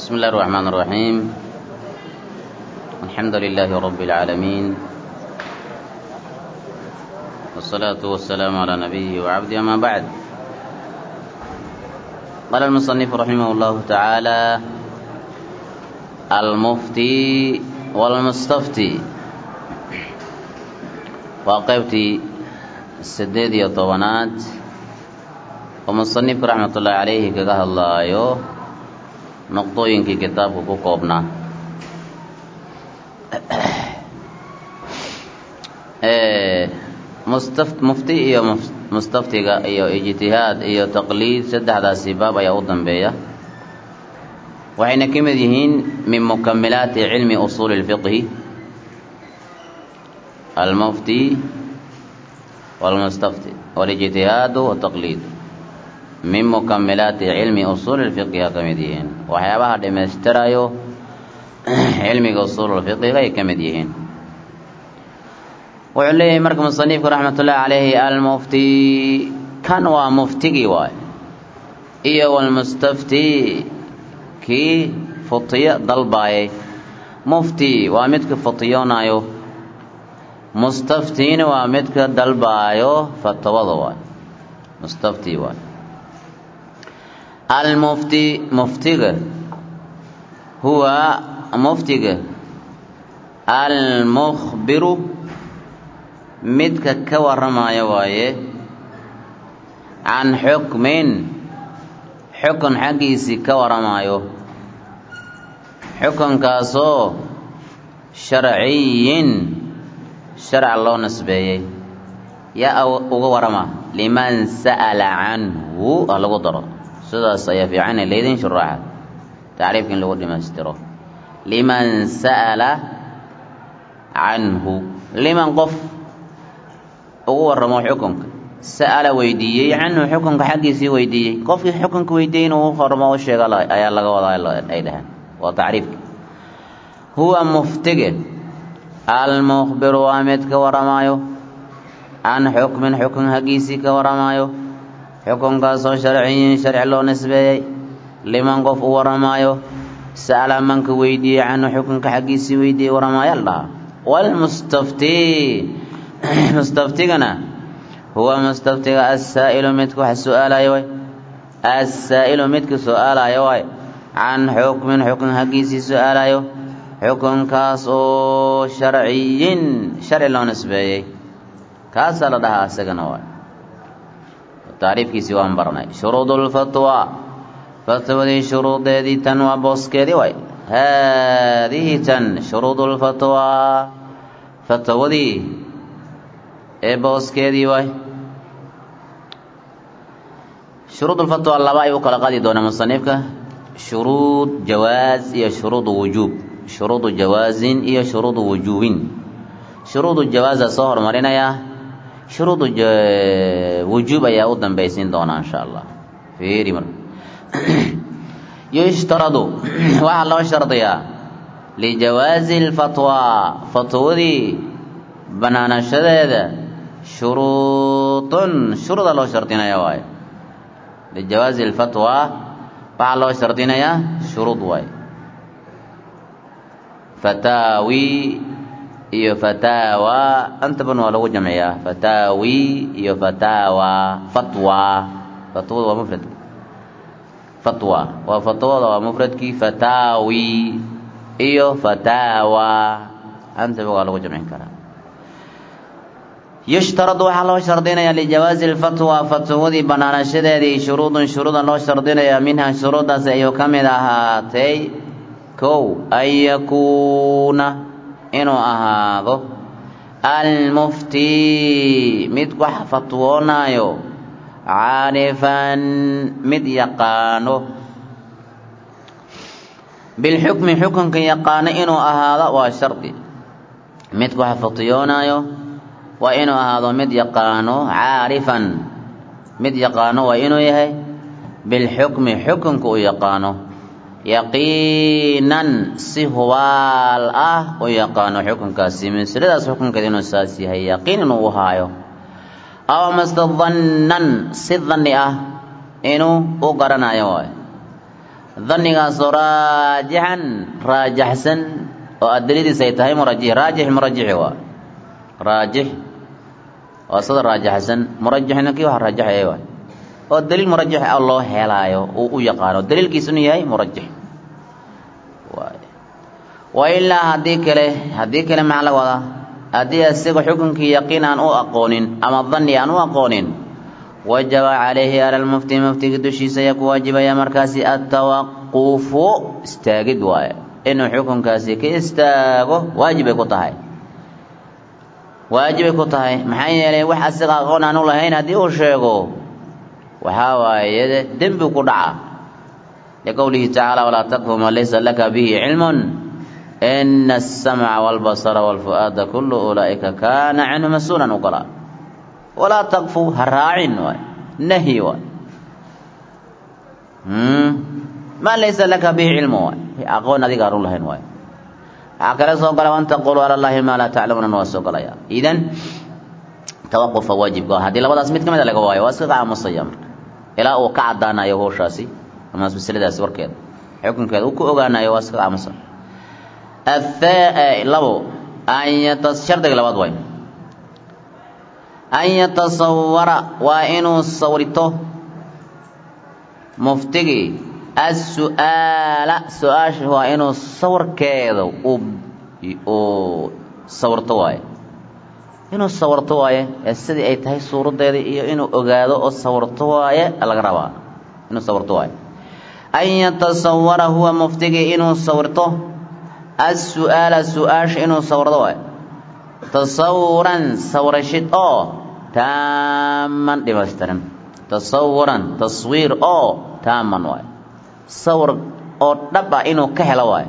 بسم الله الرحمن الرحيم الحمد لله رب العالمين والصلاة والسلام على نبيه وعبده أما بعد قال المصنف رحمه الله تعالى المفتي والمستفتي وقفتي السديد يطوانات ومصنف رحمة الله عليه كقه الله يو نقطوين في كتابه كوكوبنا مفتي iyo mustaftiga iyo ijtihaad iyo taqliid saddexdaasi baab ayaa u dambeeya waxayna ka mid yihiin min mukammilaati cilmi usuul الfiqh المفتي والمستفتي والاجتهاد والتقليد من مكملات علم أصول الفقه كمديين وحيابها دمسترايو علم أصول الفقه غير كمديين وعليه مركم الصنيف رحمة الله عليه المفتي كان ومفتقي واي إيه والمستفتي كي فطيء ضلباي مفتي ومتك فطيونايو مستفتين ومتك ضلبايو فتوضوا مستفتي واي المفتي مفتيغ هو مفتيغ المخبر مدك كورما يوايه عن حكم حقيسي كورما حكم كاسو شرعي شرع الله نسبيه يا أورما لمن سأل عنه الله قدره sidaas ayaa fiican ee leedin shuraaxa taariifkan lagu dhimaystiro liman sa'ala anhu liman qof ugu waramo xukunka sa'ala weydiiyay anhu xukunka xaqiisii weydiiyay qofkii xukunka weydiiyay inuu waramo oo sheega ayaa laga wadaa ay dhahan waa taariifka huwa muftige al-mukhbiru amid ka waramayo an hukmin xukun xaqiisii ka waramayo حكم كاسو شرعي شرع الله نسبي لمن قف ورمايو سأل منك ويدي عنه حكم كحقيسي ويدي ورمايا الله والمستفتي مستفتينا هو مستفتي السائل متك السؤال ايوه السائل متك سؤال ايوه عن حكم حقيسي سؤال ايوه حكم كاسو شرعي شرع الله نسبي كاسا لدها سجنوال تعريف كيسي وان برناي شروط الفتوى فتوى شروط دي تنوى بوسكيدي واي هذه تن شروط الفتوى فتوى دي اي بوسكيدي واي شروط الفتوى الله باي وكلا قادي دون مصنفك شروط جواز يا شروط وجوب شروط جواز يا شروط وجوب شروط الجواز صهر مرينا يا شروط وجوب يا ودن بيسين دونا ان شاء الله في رمر يشترط وعلى شرطيا لجواز الفتوى فتوى بنانا شديد شروط الله شرطنا يا واي لجواز الفتوى وعلى شرطنا يا شروط واي فتاوي iyo fatawa anta banu lagu jamciyaa fatawi iyo fatawa fatwa wa mufrad fatwa wa fatwa wa mufradki fatawi iyo fatawa anta banu lagu jamcin karaa يشترط وحلو شرطنا لجواز الفتوى فتوى بنانا شديد شروط لو شرطنا منها شروط سيو كملها تي كو أن يكون إنه أهاضو المفتي مدقح فتوونايو عارفا مد يقانو بالحكم حكم كي يقان إنه أهاضو وشرطي مدقح فتوونايو وإنه أهاضو مد يقانو عارفا مد يقانو وإنه يهي بالحكم حكم كي يقانو يقينا سهوال ويقانو حكم كاسي من سرداس حكم كدينو ساسي هي يقين وهايو أو مستظنن سظن إنو أقرنا يواي dhannigaas oo raajihan raajixsan oo adiladiisa ay tahay murajih raajih waa raajih oo sida raajixsan murajihna kii waxa raajixay waa oo daliil murajih ah loo helaayo oo u yaqaano daliilkiisu inuu yahay murajih wa illa hadii kale ma la wada hadii asiga xukunkii yaqiin aan u aqoonin ama dhanni aan u aqoonin wajaba alayhi ala al-mufti muftiga dushiisa ya ku waajibaya markaasi at-tawaqquf istaagid waaye inuu xukunkaasi ka istaago waajib ay ku tahay maxaa yeelay wax asiga aqoon aan u lahayn hadii uu sheego waxa waaye dambi ku dhaca liqawlihi ta'ala wala taqfu ma laysa laka bihi ilmun inna as-sam'a wal basara wal fu'ada kullu ulaika kana 'anhu mas'ulan uqra wala taqfu hara'in wa nahi wa ma laysa laka bihi ilmu aqoon adiga aan u lahayn wa akala soo gala waan taqulu ala allahi ma la ta'lamuna wa soo galaya idan tawaqquf waajib hadii labadaas mid kamid laga waayo waa iska aamusaya ilaa uu ka cadaanayo howshaasi ama masaladaas warkeed xukunkeeda uu ku ogaanayo waa iska aamusa labo ayat shardiga labaad way an yatasawwara waa inuu sawrito muftigi as-su'aala su'aasha waa inuu sawirkeeda uu sawirto waaye inuu sawirto waaye sidii ay tahay suuradeeda iyo inuu ogaado oo sawirto waaye laga rabaa inuu sawirto waaye an yatasawwara huwa muftigi inuu sawirto as-su'aala su'aasha inuu sawirto waaye tasawuran sawrashid oo taaman dhimaystiran tasawuran taswiir oo taaman waaye sawir oo dhab ah inuu ka helo waaye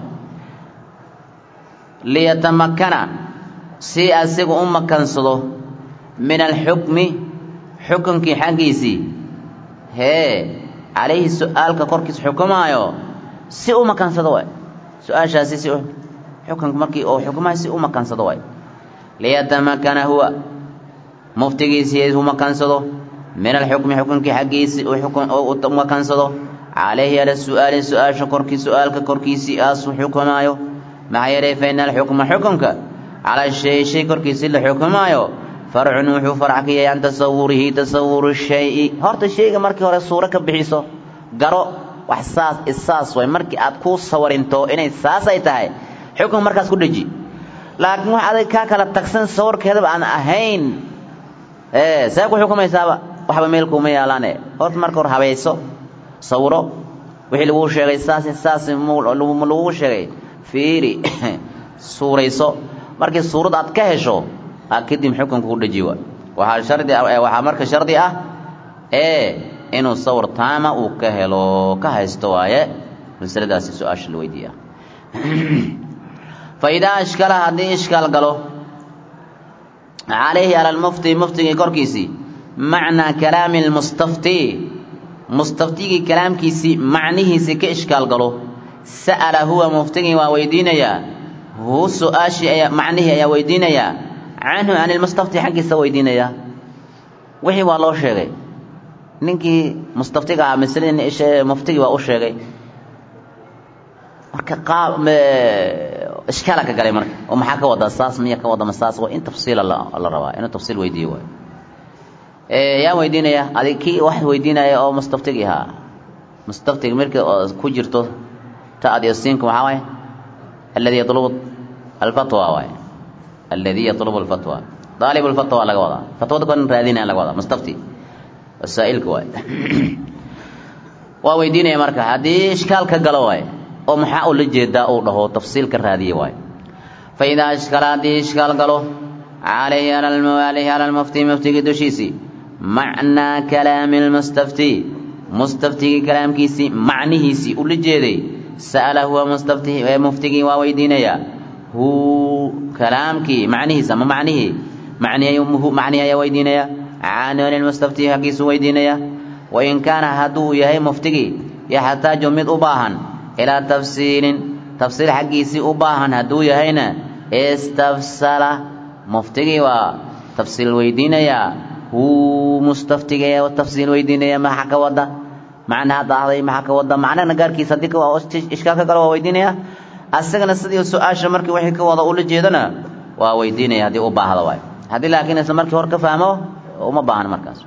liyatamakana si asigu u makansado min al-hukmi xukunkii xaqiisii calayhi su'aalka korkiisa xukumaayo si u makansado waaye su'aashaasi si xukunka markii oo xukumaayo si u makansado waaye liyatamakana huwa muftigiisii u makansado min al-hukmi xukunkii xaqiisii u makansado عليه على السؤال سؤال شكركي سؤالك كركيسي أصو حكمايو مع يري فإن الحكم حكمك على الشيء شيء كركيسي لحكمايو فرع نوح فرعك عن تصوره تصور الشيء هرت الشيء مركي ورا الصورة كبحيسو قرأ وحساس إساس ومركي أتكو صور انتو إن إساس أيتهاي حكم مركز كل جي لكن واحد كاكا لتكسن صور كذب عن أهين سيكون حكم إسابة وحبا ميلكو ميالاني هرت مركي ورا حبيسو صورو wixii lagu sheegay saas lagu sheegay fiiri suurayso markii suurad aad ka hesho akidin xukunka ku dhajiyo waxa marka shardi ah inuu sawir taama uu ka helo ka haysto waaye masaladaas su'aasha la weydiiyaa فإذا أشكال هذه إشكال قالوا عليه على المفتي كركيسي معنى كلام المستفتي مستفتي كلام كيسي معنيه سك إشكال قالوا سأل هو مفتي وويدين يا هو سؤال معنيه يا ويدين يا عنه عن المستفتي حق سويدين يا وحي والله شيء نينكي مستفتي قا مثلا إيش مفتي وأشيء إشكالك قال مرك ومحاك وضع الساس مية كوضع مساس وإن تفصيل الله روا إنه تفصيل ويديه يا ويدينا يا هذه كي واحد ويدينا يا أو مستفتقيها مستفتق مرك كوجرته تأدي السينكم حواي الذي يطلب الفتوى واي الذي يطلب الفتوى طالب الفتوى على وضع فتوى تكون رادين على وضع مستفتي السائل كواي وويدينا يا مرك هذه إشكالك قالوا ومحاول الجدة أو له تفصيل كرادي واي فإذا أشكال هذه إشكال قالوا عليه على المفتي مفتي دوشيسي معنى كلام مستفتي كلام كيسي معنيه سي الجدي سأله هو مفتي وويدينيا هو كلام كي معنيه سما معنيه يومه معنيه يا ويدينيا عن المستفتي حقيس ويدينيا وإن كان هدو يهي مفتي يحتاج مد أباهن إلى تفسير حقيسي أباهن هدو يهينا استفسر مفتي وتفسير ويدينيا هو مستفتي والتفسير ويدينيا ما حكى ودا macnaha daahday maxaa ka wada macnaha gaarkiisa hadii ka waa ishkaal ka galo waa weydiinaya asagana sidii su'aasha markii wixii ka wada ula jeedana waa weydiinaya hadii u baahdo waay hadii laakiin isla markii hor ka fahmo uma baahan markaas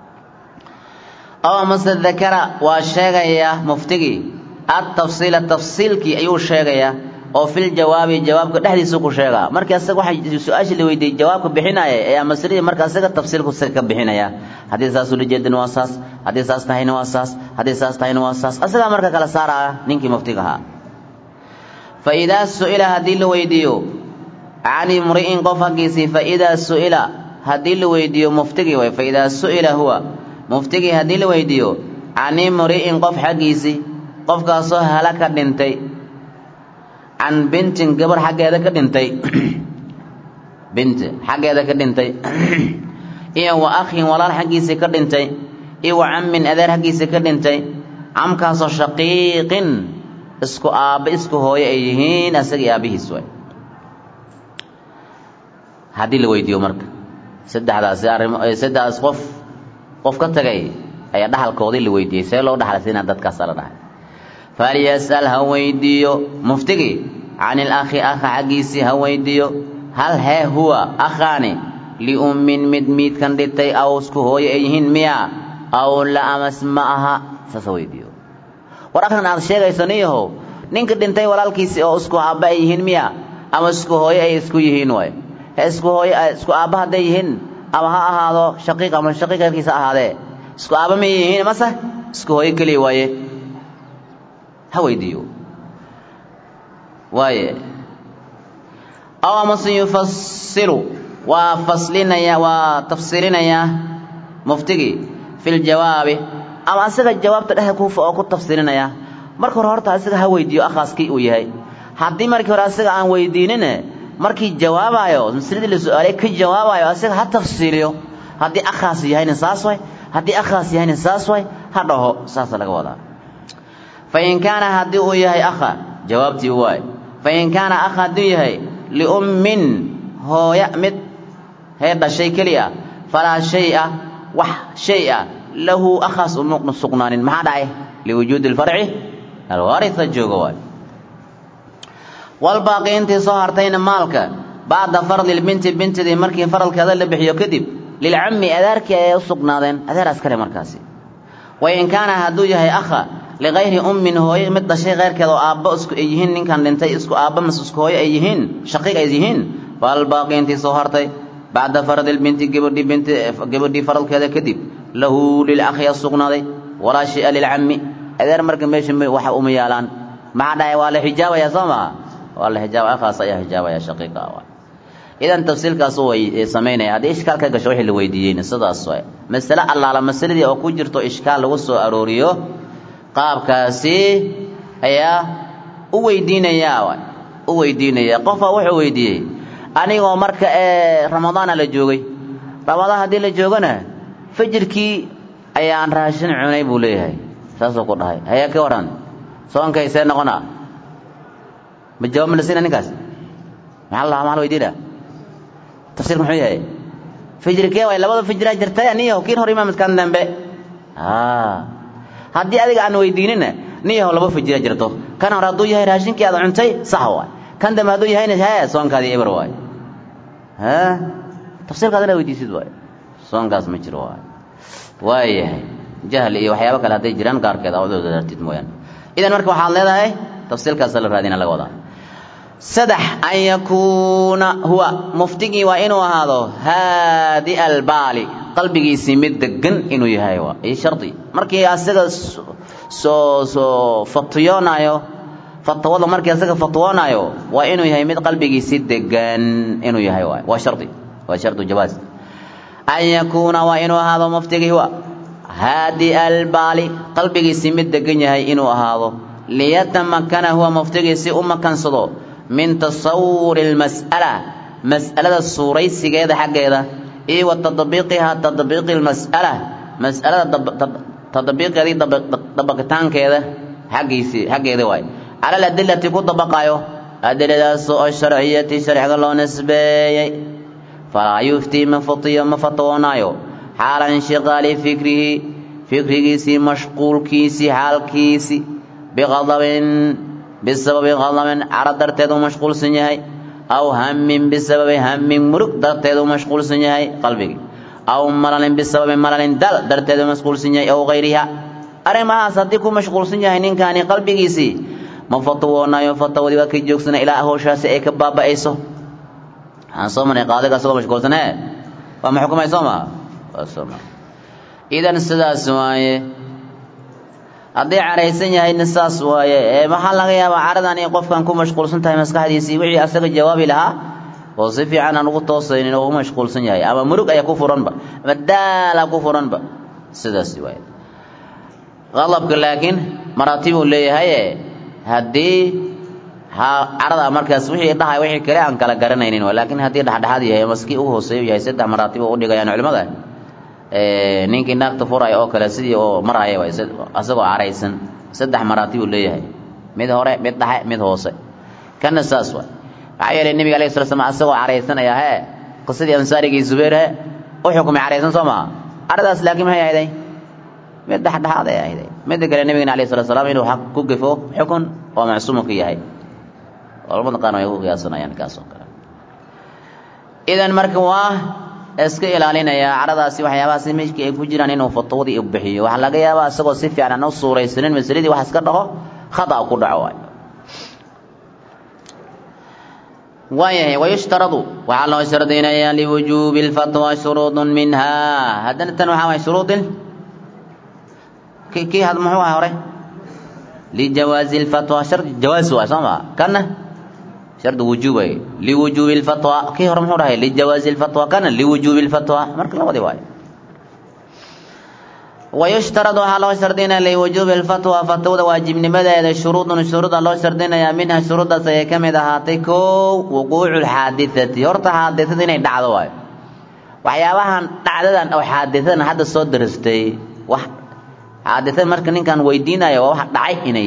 aw masdakara waa sheegaya muftigi at-tafsil tafsilki ayuu sheegaya oo fil jawaabi jawaabka dhexdiisa ku sheega markii asaga waxa su'aasha la weydiiyay jawaabka bixinaya ee masalada markii asaga tafsiilku ka bixinaya hadii saas ula jeedin waa saas hadii saas tahayna waa saas hadii saas tahayna waa saas asaga marka kala saaraya ninkii muftiga ahaa fa idha su'ila hadii la weydiiyo ani muri'in qof hagiisi fa idha su'ila hadii la weydiiyo muftigi way fa idha su'ila huwa muftigi hadii la weydiiyo ani muri'in qof hagiisi qofkaas oo halaka dhintay عن بنت قبر حقيقة كدنتي بنت حقيقة كدنتي إيه وأخي ولا حقيقة كدنتي إيه وعم من أذر حقيقة كدنتي عم كاس شقيق اسكو آب اسكو هو يهين أسري أبيه سوي هذه اللي ويديو مرك سد هذا سد قف كتجي أي ده الكودي اللي ويدي سيلو ده على سنة ده كسر ده فليسأل هويديو مفتقي عن الأخ أخ عجيسي هويديو هل هو أخاني لأم مدميت كندتي أو اسكو هو يهين ميا أو لا أمس معها سسويديو ورأخنا هذا الشيء يسنيه نينك دنتي ولا الكيسي أو اسكو أبا يهين ميا أما اسكو هو اسكو يهين وي اسكو هو اسكو أبا هذا يهين أما هذا شقيق أما شقيق الكيسة هذا اسكو أبا مي يهين مسا اسكو هو يكلي وي هويديو واي أو مس يفسر وفصلنا يا وتفسيرنا يا مفتقي في الجواب أما أسأل الجواب تلاه كوف أو كتفسيرنا يا مركور هرت أسأل هويديو أخاص كي وياي حدي مركور أسأل عن ويديننا مركي جواب أيو مسرد السؤال كي جواب أيو أسأل هتفسيره حدي أخاص يهاي نساسوي حدي أخاص يهاي نساسوي هذا هو ساس لك وضع فإن كان هديه يهي أخا جوابتي هواي فإن كان أخا ديه لأم هو يأمد هذا الشيء كليا فلا شيء شيء له أخص أمق السقنان ما داعي لوجود الفرع الوارث الجوغوال والباقي انت صهرتين مالك بعد فرض البنت دي مركي فرض كذا اللي بحيو كذب للعم أذارك يا السقنان أذار أسكري مركاسي وإن كان هديه يهي أخا لغير هو يمد شيء غير كذا أبا اسكو أيهن إن كان لنتي اسكو أبا مس اسكو هي أيهن شقيق أيهن فالباقي انت صهرتي بعد فرض البنت قبل دي فرض كذا كذب له للأخ السقنا دي ولا شيء للعم أذر مرك ماشي وح أميالان ما داعي ولا حجاب يا سما ولا حجاب أخاص يا حجاب يا شقيقة إذا تفصيل كاسوي سمينا هذا إشكال كجشوح اللي ويديين صدا الصوي مثلا الله على مسألة دي أو كجرتو إشكال وصو أروريو qaabkaasi ayaa u weydiinaya qof wuxuu weydiiyay anigoo marka ramadaan la joogay ramadaan hadii la joogana fajirkii ayaan raashin cunay buu leeyahay saasoo ku dhahay ayaa ka waran soonkaysa noqona ma jawaab la siinay ninkaas ma weydiina tafsiir muxuu yahay fajirkii way labada fajira jirtay aniyo kiin hor imaam kan dambe haddii adiga aan weydiinina niyaha laba fajira jirto kan hor haduu yahay raashinkii aad cuntay sax waay kan dambe haduu yahayna soonkaadii eber waay tafsiirkaadana weydiisid waay soonkaas ma jiro waay jahl iyo waxyaabo kale haday jiraan qaarkeed aad u dartid mooyaan idan marka waxaad leedahay tafsiirkaas la raadina laga wadaa saddex an yakuuna huwa muftigi waa inuu ahaado haadi albaali qalbigiisa mid degan inuu yahay waa ay sharti markii asaga soo fatiyoonayo fatwada markii asaga fatwoonayo waa inuu yahay mid qalbigiisa degan inuu yahay waa sharti jawaaz an yakuuna waa inuu ahaado muftigi huwa haadi albaali qalbigiisa mid degan yahay inuu ahaado liyatamakana huwa muftigiisa u makansado من تصور مسألة الصوريسيجة حقيقة إيه وتطبيقها تطبيق مسألة تطبيق هذه طبقتان كذا حقيقة واي على الأدلة تكون طبقايو أدلة الشرعية شرع الله نسبي فلا يفتي من فتوانايو حال انشغال فكره fikrigiisii mashquulkiisii xaalkiisii biqadabin bisababi qadabin cara darteed uu mashquulsan yahay aw hammin bisababi hammin murug darteed uu mashquulsan yahay qalbigii aw malalin bisababi malalin dal darteed uu mashquulsan yahay aw gayriha arrimahaas haddii ku mashquulsan yahay ninkaani qalbigiisii ma fatwoonayo fatwadii waa kii joogsana ilaa hawshaasi ay ka baaba'ayso waxaan soo marnay qaadiga asagoo mashquulsan waa ma xukumay soo maha waa soo maha idan sidaas waaye haddii caraysan yahayna saas waaye maxaa laga yaabaa caradan iyo qofkan ku mashquulsan tahay maskaxdiisii wixii asaga jawaabi lahaa oo si fiican aan ugu toosaynin oo ugu mashquulsan yahay ama murug ayaa ku furanba ama daala ku furanba sidaas waaye qalabka laakiin maraatibuu leeyahay haddii carada markaas wixii dhahay wixii kale aan kala garanaynin laakiin haddii dhexdhexaad yahay maski ugu hooseeyo yahay saddex maraatib oo u dhigayaan culimada ninkii naagta furaya oo kale sidii oo maraya way asagoo caraysan saddex maraatib uu leeyahay mid hore mid dhexe mid hoose kana saas waa waxa yeelay nabiga alayhi salatu wasallam asagoo caraysan ayaa qisadii ansaarigii zubayr u xukumay caraysan soo ma caradaas laakiin maxay ahayd mid dhexdhexaad ay ahayd mid kale nabiga alayhi salatu wasallam inuu xaq ku gafo xukun oo macsuum ka yahay walba qaan ay ugu qiyaasanayaan kaas oo kale idan marka waa iska ilaalinaya caradaasi waxyaabahaasi meeshii ay ku jiraan inuu fatwadii u bixiyo waxa laga yaabaa asagoo si fiican aan u suuraysanin masaladii wax iska dhaco khata ku dhaco waayahay wayushtaradu waxa loo shardinayaa liwujubi alfatwa shurudun minha hadan tan waxa way shuruudin kii had muxuu ahaa hore lijawazi alfatwa shart jawaaz waa sama kana شرط وجوبه لوجوب الفتوى كي هرم هو راه لجواز الفتوى كان لوجوب الفتوى مرك لا ودي واي ويشترط على شرطنا لوجوب الفتوى فتوى واجب نمدا الشروط الشروط الله شرطنا يا منها شروط سيكمد هاتيكو وقوع الحادثه يرت حادثه inay dhacdo waay waxyaabahan dhacdadan oo xaadisan hadda soo diristay wax xaadisan marka ninkan weydiinayo wax dhacay inay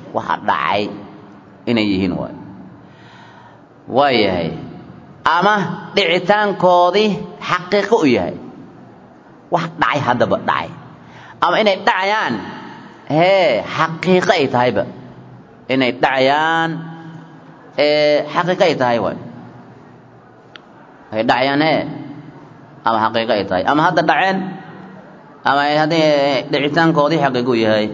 yihiin waay waayahay ama dhicitaankoodii xaqiiqo u yahay wax dhacay haddaba dhacay ama inay dhacayaan xaqiiqo ay tahayba inay dhacayaan xaqiiqo ay tahay waay ay dhacayaan ama xaqiiqo ay tahay ama hadda dhaceen ama haddii dhicitaankoodii xaqiiqo u yahay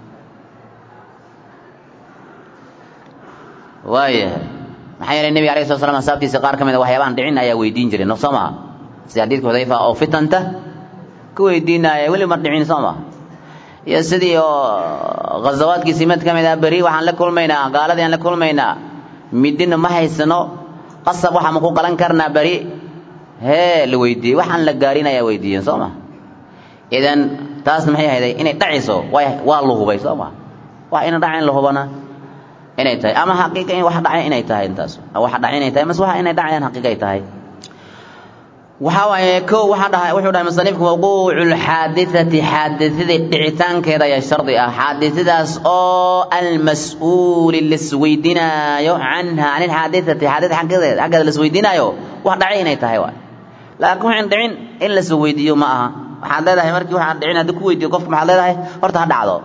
waayahay maxay yeelay nabi alayhi salaam asxaabtiisa qaar kamid ah waxyaabahan dhicin ayaa weydiin jiray nafsama si xadiidka Hudayfa oo fitanta ku weydiinaya wali mar dhicin sama iyo sidii oo ghazawaadkii simad kamid ah bari waxaan la kulmaynaa gaaladii aan la kulmaynaa midina ma haysano qasab waxa ma ku qalan karnaa bari la weydiiyay waxaan la gaarinaya weydiiyeen sama idan taas maxay ahayd inay dhacayso waa la hubay sama waa in dhaceen la hubana inay tahay ama xaqiiqo in wax dhacay inay tahay intaas wax dhacay inay tahay mas waxa inay dhacayaan xaqiiqo ay tahay waxa waaye ko waxa dhahay wuxuu dhahay musanifku wuquu'ul haadithati haadithada dhicitaankeeda ayaa shardi ah haadithadaas oo al-mas'uul lisweydinaayo anha anil haadithati haadith xaqiiqada lisweydinaayo wax dhacay inay tahay waa laakiin waxaan dhicin in la soo weydiiyo ma aha waxaad leedahay markii waxaan dhicin hadii ku weydiiyo qofka maxaad leedahay horta ha dhacdo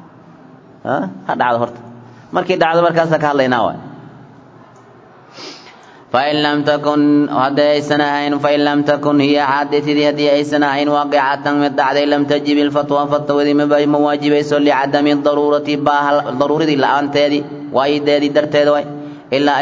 horta markii dhacdo markaas ka hadlaynaa waa فإن لم تكن هذا سنهين فإن لم تكن هي حادثة هذه سنهين واقعة من بعد لم تجب الفتوى فتوى ما واجب يسول لعدم الضرورة ضرورة إلا أنت هذه وأيد هذه درت هذا إلا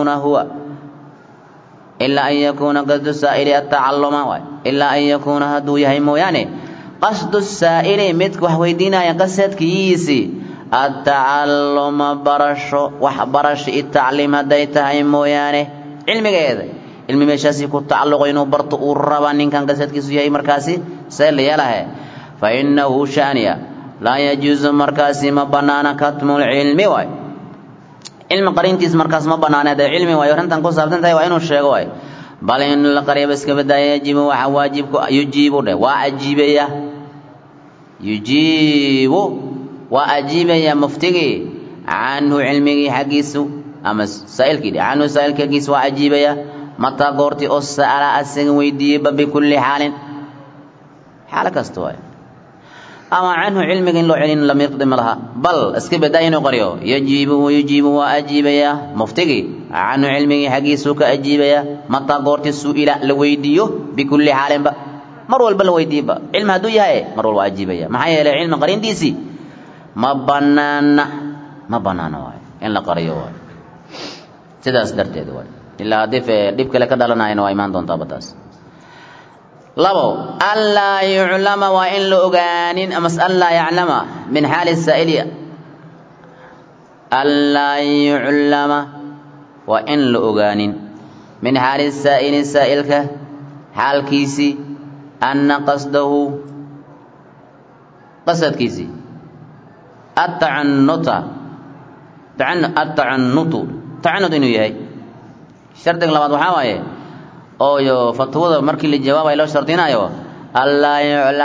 أن يكون قصد السائل التعلم إلا أن يكون هدو يهم يعني قصد السائل متك وحويدنا يقصد كيسي التعلم برش التعليم ديتها مويانه cilmigeeda ilmi meeshaasi ku tacalluq inuu barto uu raba ninkan qasadkiisu yahay markaasi seel yeelahay fa innahu shaniya la yajuzu markaasi ma banaana katmul ilmi way ilmi qarintiis markaas ma banaana da ilmi way rantan ku saabsan tahay waa inuu sheego way bal in la qariib iska badaya yajibu waxa waajibku yujibu de waa ajibaya yujibu waa ajibaya muftigi anhu ilmigi hagiisu ama saailkii aanu saailkiis waa ajiibaya mata goorti oo saala asaga weydiiyay bi kulli xaalin xaala kasto way أما عنه علمك إن لو علم لم يقدم لها بل اسكب داين قريو يجيب وأجيب يا مفتقي عنه علمك حقيسك أجيب يا متى قرت السؤال لويديو بكل حال بقى مرول بل ويدي بقى علم هدو يهي مرول وأجيب يا ما هي العلم قرين ديسي ما بنانا واي إن لا قريو واي سداس درتي واي إلا ديف كلا كدالنا إنه إيمان دون تابتاس لبو ألا يعلم وإن لأغانين أمس ألا يعلم من حال السائل ألا يعلم وإن لأغانين من حال السائل حال كيسي أن قصده قصد كيسي التعنت إنه يهي شرط لبعض وحاوية أو يو فتوى مركي للجواب إلى شرطنا يو الله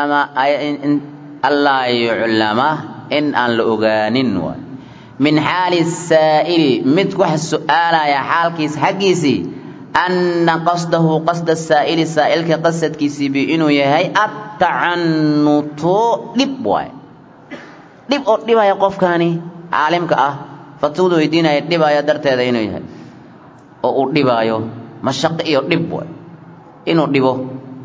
يعلم إن الأغانين من حال السائل متكح السؤال يا حال كيس حقيسي أن قصده قصد السائل كقصد كيسي بإنه يهي التعنت لبواي لبا يقف كاني عالمك فتوى يدينا لبا يدرت هذا إنه يهي أو لبا يو مشق iyo dhib way inuu dhibo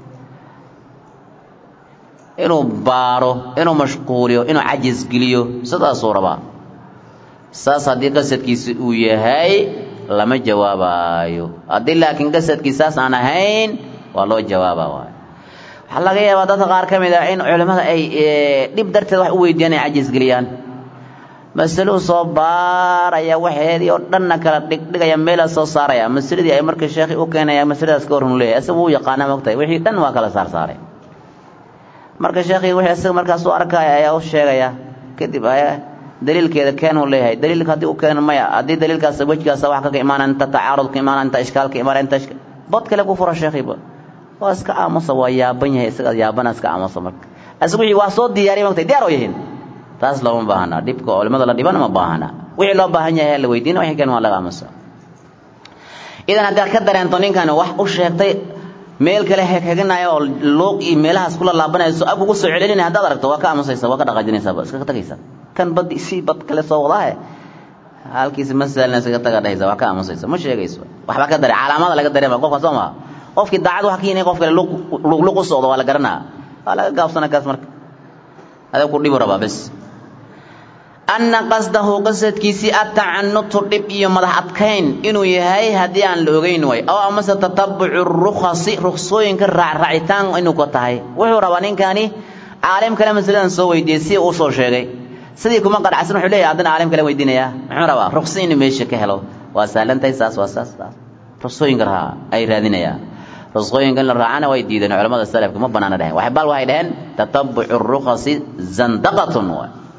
inuu baaro inuu mashquuliyo inuu cajiz geliyo sidaas oo raba saas hadii qasadkiisu uu yahay lama jawaabayo hadii laakiin qasadkiisaas aan ahayn waa loo jawaabaa waxa laga yaabaa dadka qaar kamid ah in culimada ay dhib darteed wax u weydiiyaan ay cajiz geliyaan mas'alo soo baaraya waxeedii oo dhanna kala dhigaya meel soo saaraya mas'aladii ay markay sheekhi u keenaya mas'aladaas ka horun leeyahay asagu uu yaqaan maagtay wixii dhan waa kala saaray marka sheekhi wixii asagu markaas uu arkay ayaa u sheegaya kadib ayaa daliilkeeda keen uu leeyahay daliilka hadii uu keen maya hadii daliilkaas wajgaas wax ka iimaan inta tacaarud ka iimaan inta ishkaal ka iimaan inta bad kale ku furo sheekhi waa iska aamusa waa yaaban yahay isaga yaabana iska aamusa marka asagu wixii waa soo diyaariyay maagtay diyaar oo yihiin taas loo baahana dibka culimada la dhibana ma baahana wixii loo baahan yahay la weydiin wixii kan waa laga amsa idan hadda ka dareento ninkan wax u sheegtay meel kale heeganayo oo looq iyo meelahaas kula laabanayso abu ugu soo celinay hadda aragto waa ka amsaysa waa ka dhaqaajinaysa iska tagaysa kan bad si bad kale soo wadahay halkiis masalna iska tagadaysa waa ka amsaysa ma sheegayso waxba ka daray calaamada laga dareema qofka Soomaa qofkii daacad wax kiinay qof kale luq u socdo waa la garanaa waa laga gaabsana kaas marka hada ku dhibo raba bas أن قصده قصد كيسي التعنت دب iyo madax adkayn inuu yahay hadii aan la ogeyn way oo ama tatabuc rukhsooyinka raacitaan inuu ka tahay wuxuu rabaa ninkani caalim kale mas'aladan soo weydiisay oo soo sheegay sidii kuma qadacsan wuxuu leeyahay adana caalim kale weydiinaya wuxuu rabaa rukhsoo in meesha ka helo waa saalantay saas rukhsooyinka ay raadinaya rukhsooyinka la raacana way diideen culimada salafka ma banaana dhahay waxay bal waxay dhaheen tatabuc rukhsi zandaqatun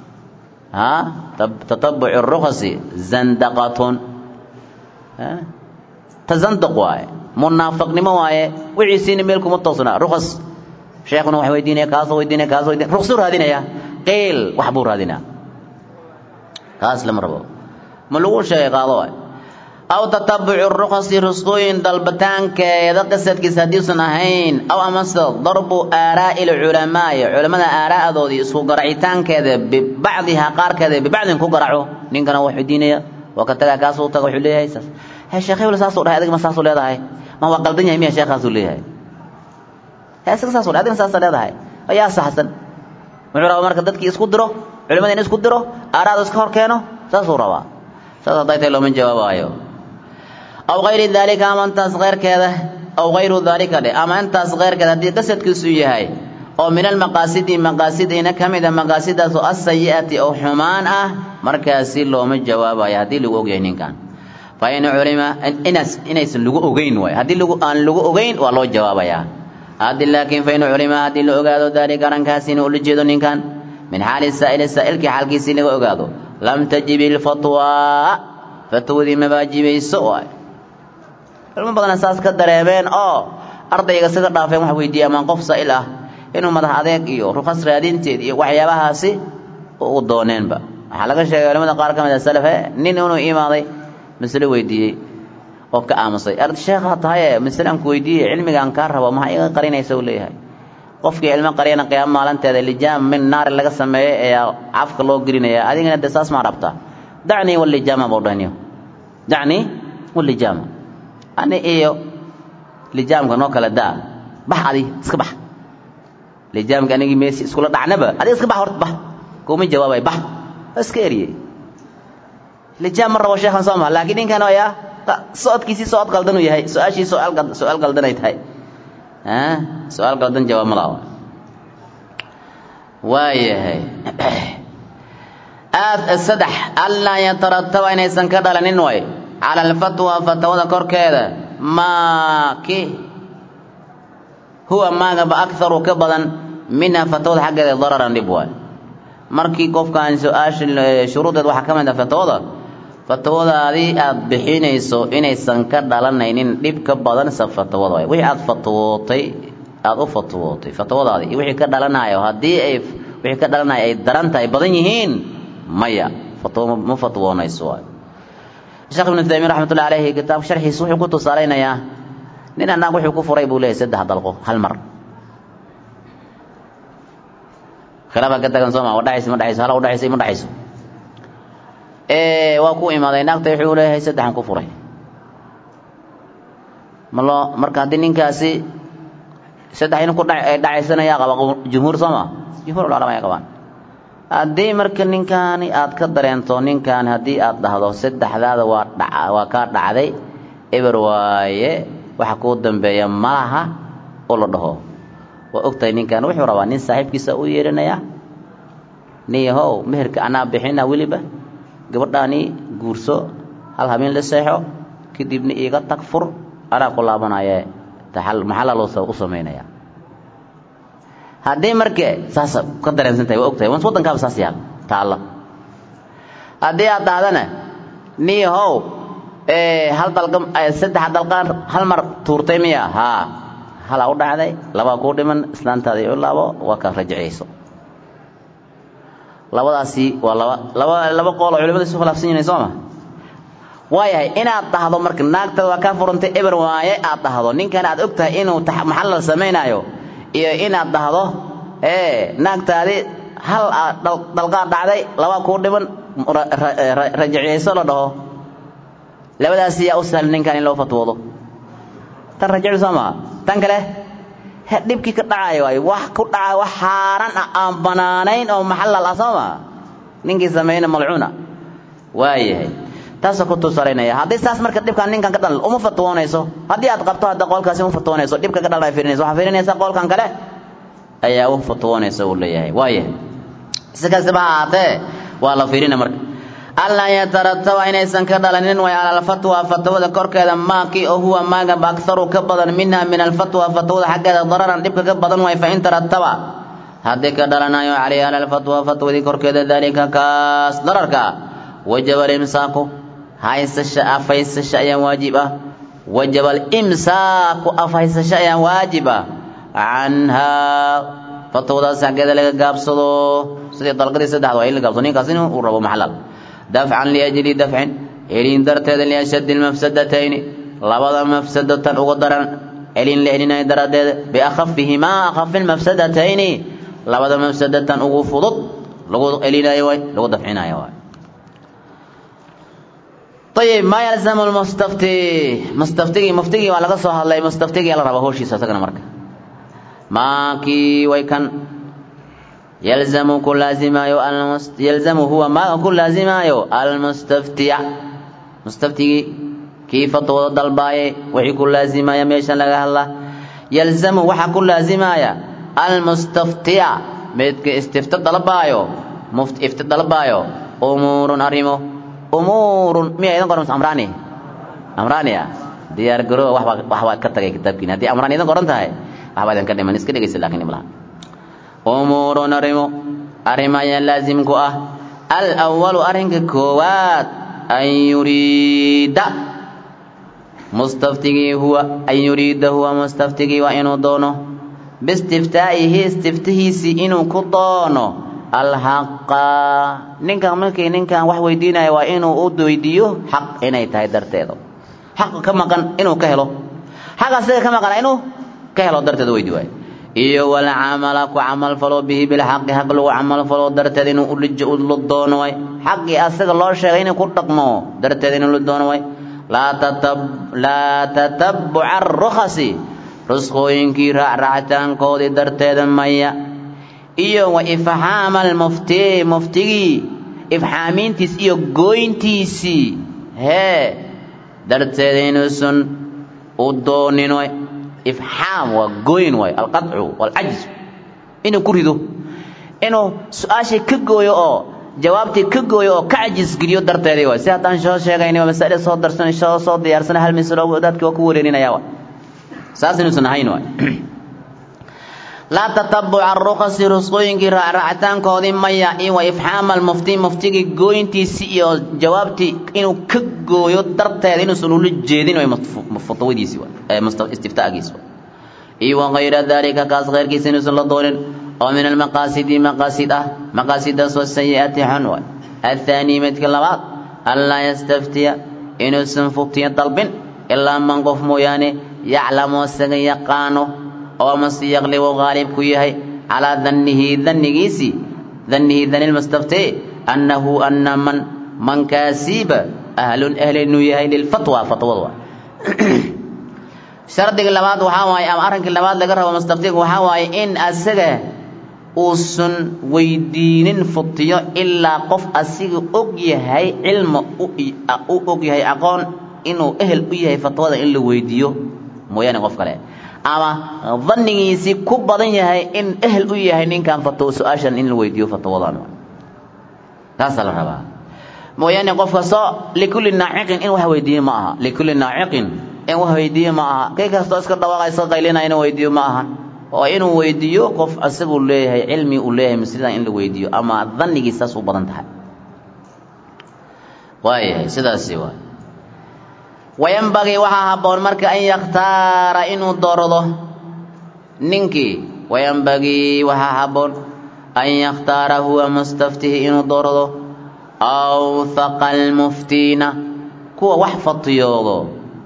تتبع الرخص زندقة تزندق واي منافق نما واي وعيسين ميلكم التصنع رخص شيخنا وحي ويدينه كاس ويدينه رخصور هذين يا قيل وحبور هذين كاس لمربو ملو شيء قالوا أو تتبع الرخص رسطوين دلبتان كذا قصة كساديسنا هين أو أمس ضرب آراء العلماء آراء ذودي سو قرعتان كذا ببعضها قار كذا ببعض كو قرعوا نين كانوا وحدينيا وكتلا كاسو تغو خليها هيساس هي شيخ ولا ساسو هذا ما ساسو لهداهي ما هو قلدنيا ميا شيخ ساسو لهداهي هي ساسو هذا ساسو لهداهي يا حسن وحرا marka dadkii isku diro culimada in isku diro aaraad iska hor keeno saaso raba saasa daytay loo man jawaabayo أو غير ذلك أما أنت صغير كذا أو غير ذلك أما أنت صغير كذا دي قصد كسوية هاي أو من المقاصد إنك هم إذا مقاصد السيئة أو حمان مركز لو من جواب هذه لغو جينين كان فإن علم إنس لغو أغين واي هذه لغو أغين والله جواب يا هذه لكن فإن علم هذه لغو ذلك رنكاسين ولجيدون كان من حال السائل كحال كيسين لغو أغادو لم تجب الفتوى فتوى مباجب السؤال ilmo badan asaas ka dareemeen oo ardayga sida dhaafeen wax weydiiyay ama qof sa'il ah inuu madax adeeg iyo ruqas raadinteed iyo waxyaabahaasi uu dooneenba waxa laga sheegay culimada qaar kamid ah salafe nin inuu imaaday mas'alo weydiiyay oo ka aamusay sheekha tahay mas'alan ku weydiiyay cilmiga aan ka rabo ma iga qarinayso leeyahay qofkii ilmo qariyana qiyaam maalinteeda lijaam min naar laga sameeyay ee afka loo gelinaya adigana dasaas ma rabta dacni wal lijaama boodaniyo dacni wal lijaama ani iyo lijaamka noo kala daa bax adi iska bax lijaamka anigi meesi isku la dhacnaba adi iska bax horta bax kuma jawaabay bax iska eriyay lijaam mar waa sheekhan Soomaali laakiin ninkan oo yaa صوتكيسي صوت قلدن وياهي سؤاشي سؤال قلدن ايتهاي سؤال قلدن جواب ملاو وايهي السدح ألا يترتب ان يسن كدلنين واي على الفتوى فتوى كوركيدا ما كي هو ما غب اكثر كبدا منها فتوى حق ضررا لبوا markii qofkan shuruudeed waxa kamid ah fatwadaadii aad bixinayso inaysan ka dhalanaynin dhib ka badan fatwada way wixii aad fatwootay aad u fatwootay fatwadaadii wixii ka dhalanayo hadii ay wixii ka dhalanayo ay daran tahay badan yihiin maya fatwo ma fatwoonayso Sheekh Ibn Taymiyyah rahmatullahi alayhi kitab sharxiisu wuxuu ku tusaaleynayaa nin anaag wuxuu ku furay buu leeyahay 3 dalqo hal mar khilaaf ka tagan Soomaa wadaysi ma dhayso hala wadaysi ma dhayso waa ku imaaday naagta wuxuu leeyahay 3 ku furay malo marka hadii ninkaasi 3 in ku dhacaysanaya qaba jumhuur Soomaa jumhuur ulama ay qabaan hadii marka ninkaani aad ka dareento ninkaan hadii aad dhahdo 3daada waa ka dhacday eber waaye waxa ku dambeeya malaha oo la dhaho waa ogtay ninkaan wuxuu rabaa nin saaxiibkiisa u yeeranaya niyahow meherka ana bixina waliba gabadhaani guurso hal habeen la seexo kadibna iiga tagfur ana ku laabanaya tahal maxalla loo soo sameeynaya hadii markay saas ka dareensantahay waa ogtahay wadanka saas yaal taala hadii aad daadana niyahow hal dalqam 3 dalqan hal mar tuurtay miya ha hala u dhacday laba ku dhiman islaantaada iyo waa ka rajayso labadaasi waa laba qool culimadu isku khilaafsan yihiin Soomaa waayahay inaad dhahdo marka naagta waa ka furantay eber waaye aad dhahdo ninkan aad ogtahay inuu maxal sameeynayo iyo inaad dhahdo naagtaadi hal dalqa dhacday laba ku dhiman rajayso la dhaho labadaasi yaa u sahlan ninkan in loo fatwoodo tan rajayso Soomaa tan kale dibki ka dhacayo ay wax ku dhacay wax xaraan aan banaanayn oo maxallal asama ninkii sameeyna malcuuna waayahay taas ku tusaleynaya hadii saas marka dibkan ninkan ka dhalal uma fatwoonayso hadii aad qabto hada qolkaasi uma fatwoonayso dibka ka dhalay fiirinayso waxa fiirinaysa qolkan kale ayaa u fatwoonayso uu leeyahay waayahay sikasba aatee waa la fiirina marka alla yatarattaba inaysan ka dhalanin way ala fatwa fatwada korkeeda maaki oo huwa maaga baaktaru ka badan minha min al fatwa fatwada xaqada dararan dibka ka badan way fa in tarattaba hadii ka dhalanayo ali al fatwa fatwadi korkeeda dalika kaas dararka wajaba al imsaaku haysasha afaysasha ya waajiba wajaba al imsaaku afaysasha ya waajiba anha fatwada xaqada laga gaabsado sidii dalqadii 3 waa in la gaabsado ninkaas inuu u rabo maxallal دفعا لأجل دفع إلين درتد لأشد المفسدتين لبضا مفسدة أغدرا إلين لأننا درد بأخفهما أخف المفسدتين لبضا مفسدة أغفضت لغو إلينا يواي لغو دفعنا يواي طيب ما يلزم المستفتي مفتي وعلى قصة الله مستفتي على ربهوشي ساسقنا مركا ما كي ويكن يلزم كل لازما يلزم هو ما كل لازما المستفتي مستفتي كيف توضل باي وحي كل لازما يمشي لها الله يلزم وحا كل لازما المستفتي ميدك استفتى طلبايو افتى طلبايو امور اريمو امور مي ايدن قرن امراني ديار غرو وحوا كتغي كتابكين هدي امراني ايدن قرن تahay waxba idan ka dhiman iska dhigaysa laakiin iblaan أمور أرما لازم كوا الأول أرنك كوات أن يريد مستفتي هو أن يريد هو مستفتي وإنه دونه باستفتائه استفته سئنه كدونه الحق نينكا ملكي نينكا وحوي دينا وإنه أدو يديو حق إنه يتهدرتيدو حق كما كان إنه كهلو حق سيدا كما كان إنه كهلو درتيدو ويديو iyo wal amala ku amal falo bihi bil haqq haqq lagu amal falo darteed inuu u doono way xaqi asaga loo sheegay inuu ku dhaqmo darteed inuu la doono way la tatabbu ar-rukhasi rusqooyinkii raacitaankoodii darteeda maya iyo wa ifhaam al-muftigi ifhaamintiis iyo gooyntiisii darteed inuusan u doonin way ifhaam wa gooyn way al-qad'u wal-ajz inuu ku rido inuu su'aasha ka gooyo oo jawaabtii ka gooyo oo ka ajis geliyo darteedii way si haddaan soo sheegaynay mas'ala soo darsan soo diyaarsan hal mislo dadkii oo ku wareerinaya way ساسن سنهين واي لا تتبع الرخص رسقوين راعتان كودين ميا إن وإفحام مفتي جوينتي سيو جوابتي إنه كجو يدرتها إنه سنول الجدين ومفتوي دي سوا استفتاء جيسوا وغير ذلك كاس غير كيسين سلا دولين ومن مقاصد والسيئات حنوى الثاني متكلمات ألا يستفتي إنه سنفتي طلب إلا من قف مويانه يعلم وسيقانه أو مسيغلب غالب كيه على ذن المستفتي أنه أن من كاسيب أهل النية للفتوى فتوى شرط اللباد وحاواي أم أرنك اللباد لقرها ومستفتيك وحاواي إن أسجه أوسن ويدين فتيا إلا قف أسيغ أقيهي علم أقيهي أقون إنه أهل أقيهي فتوى إلا ويديو موياني قف كله أما ظني سي كوبادين هاي إن أهل أقيهي إن كان فتوى سؤاشا إن ويديو فتوى ضانو تاسل ربا موياني قف كسا لكل ناعق إن ويديو معها لكل ناعق إن ويديو معها كي كستو أسكر دواغا يساق إلينا إن ويديو معها وإن ويديو قف أسيب الله علمي الله مسلسل إن ويديو أما ظني ساسو بدنتها وايه سيدا سيوا وينبغي وحا هبون مرك أن يختار إنو دورده ننكي وينبغي وحا هبون أن يختار هو مستفته إنو دورده أو ثقل مفتين كوا وحفظ يوغو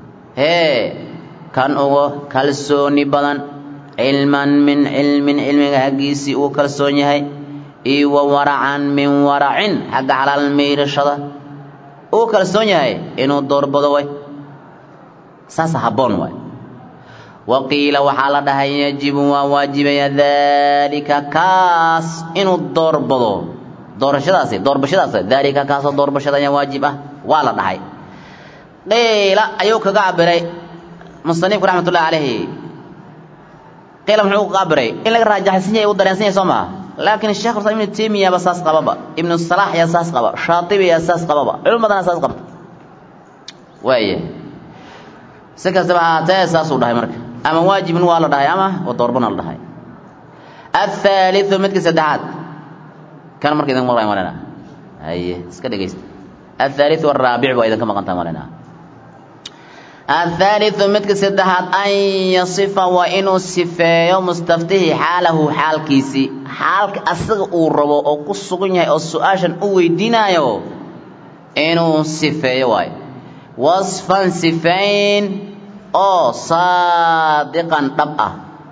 كان أغو كالسوني بدن علما من علم هجيسي وكالسوني هاي وورعا من ورع حق على الميرشدة وكالسوني هاي إنو دور بدوي ساسا حبون واي وقيل وحال ده يجب وواجب ذلك كاس إنو دور بدو دور بشداسي ذلك كاس دور بشدا واجبه ولا ده قيل أيوك قابري مصنف رحمة الله عليه قيل محوق قابري إلا راجح سنية ودرين سنية سوما لكن الشيخ رسول ابن تيمية بساس قبابا ابن الصلاح يساس قبابا شاطبي يساس قبابا علم مدن يساس قبابا وإيه سكة سبعة تأساس ودهي مرك أما واجب من والله دهي أما وضربنا الله الثالث متك سدحات كان مرك إذا مرة مولانا أيه سكده جيست الثالث والرابع وإذا كما قنت مولانا الثالث متك سدحات أن يصف وإنه الصفة مستفتيه حاله حال كيسي حالك أسغ الربو أو قصقنيه أو سؤاشا أوي دينايو إنه صفة واي وصفا صفين أو صادقا طبعا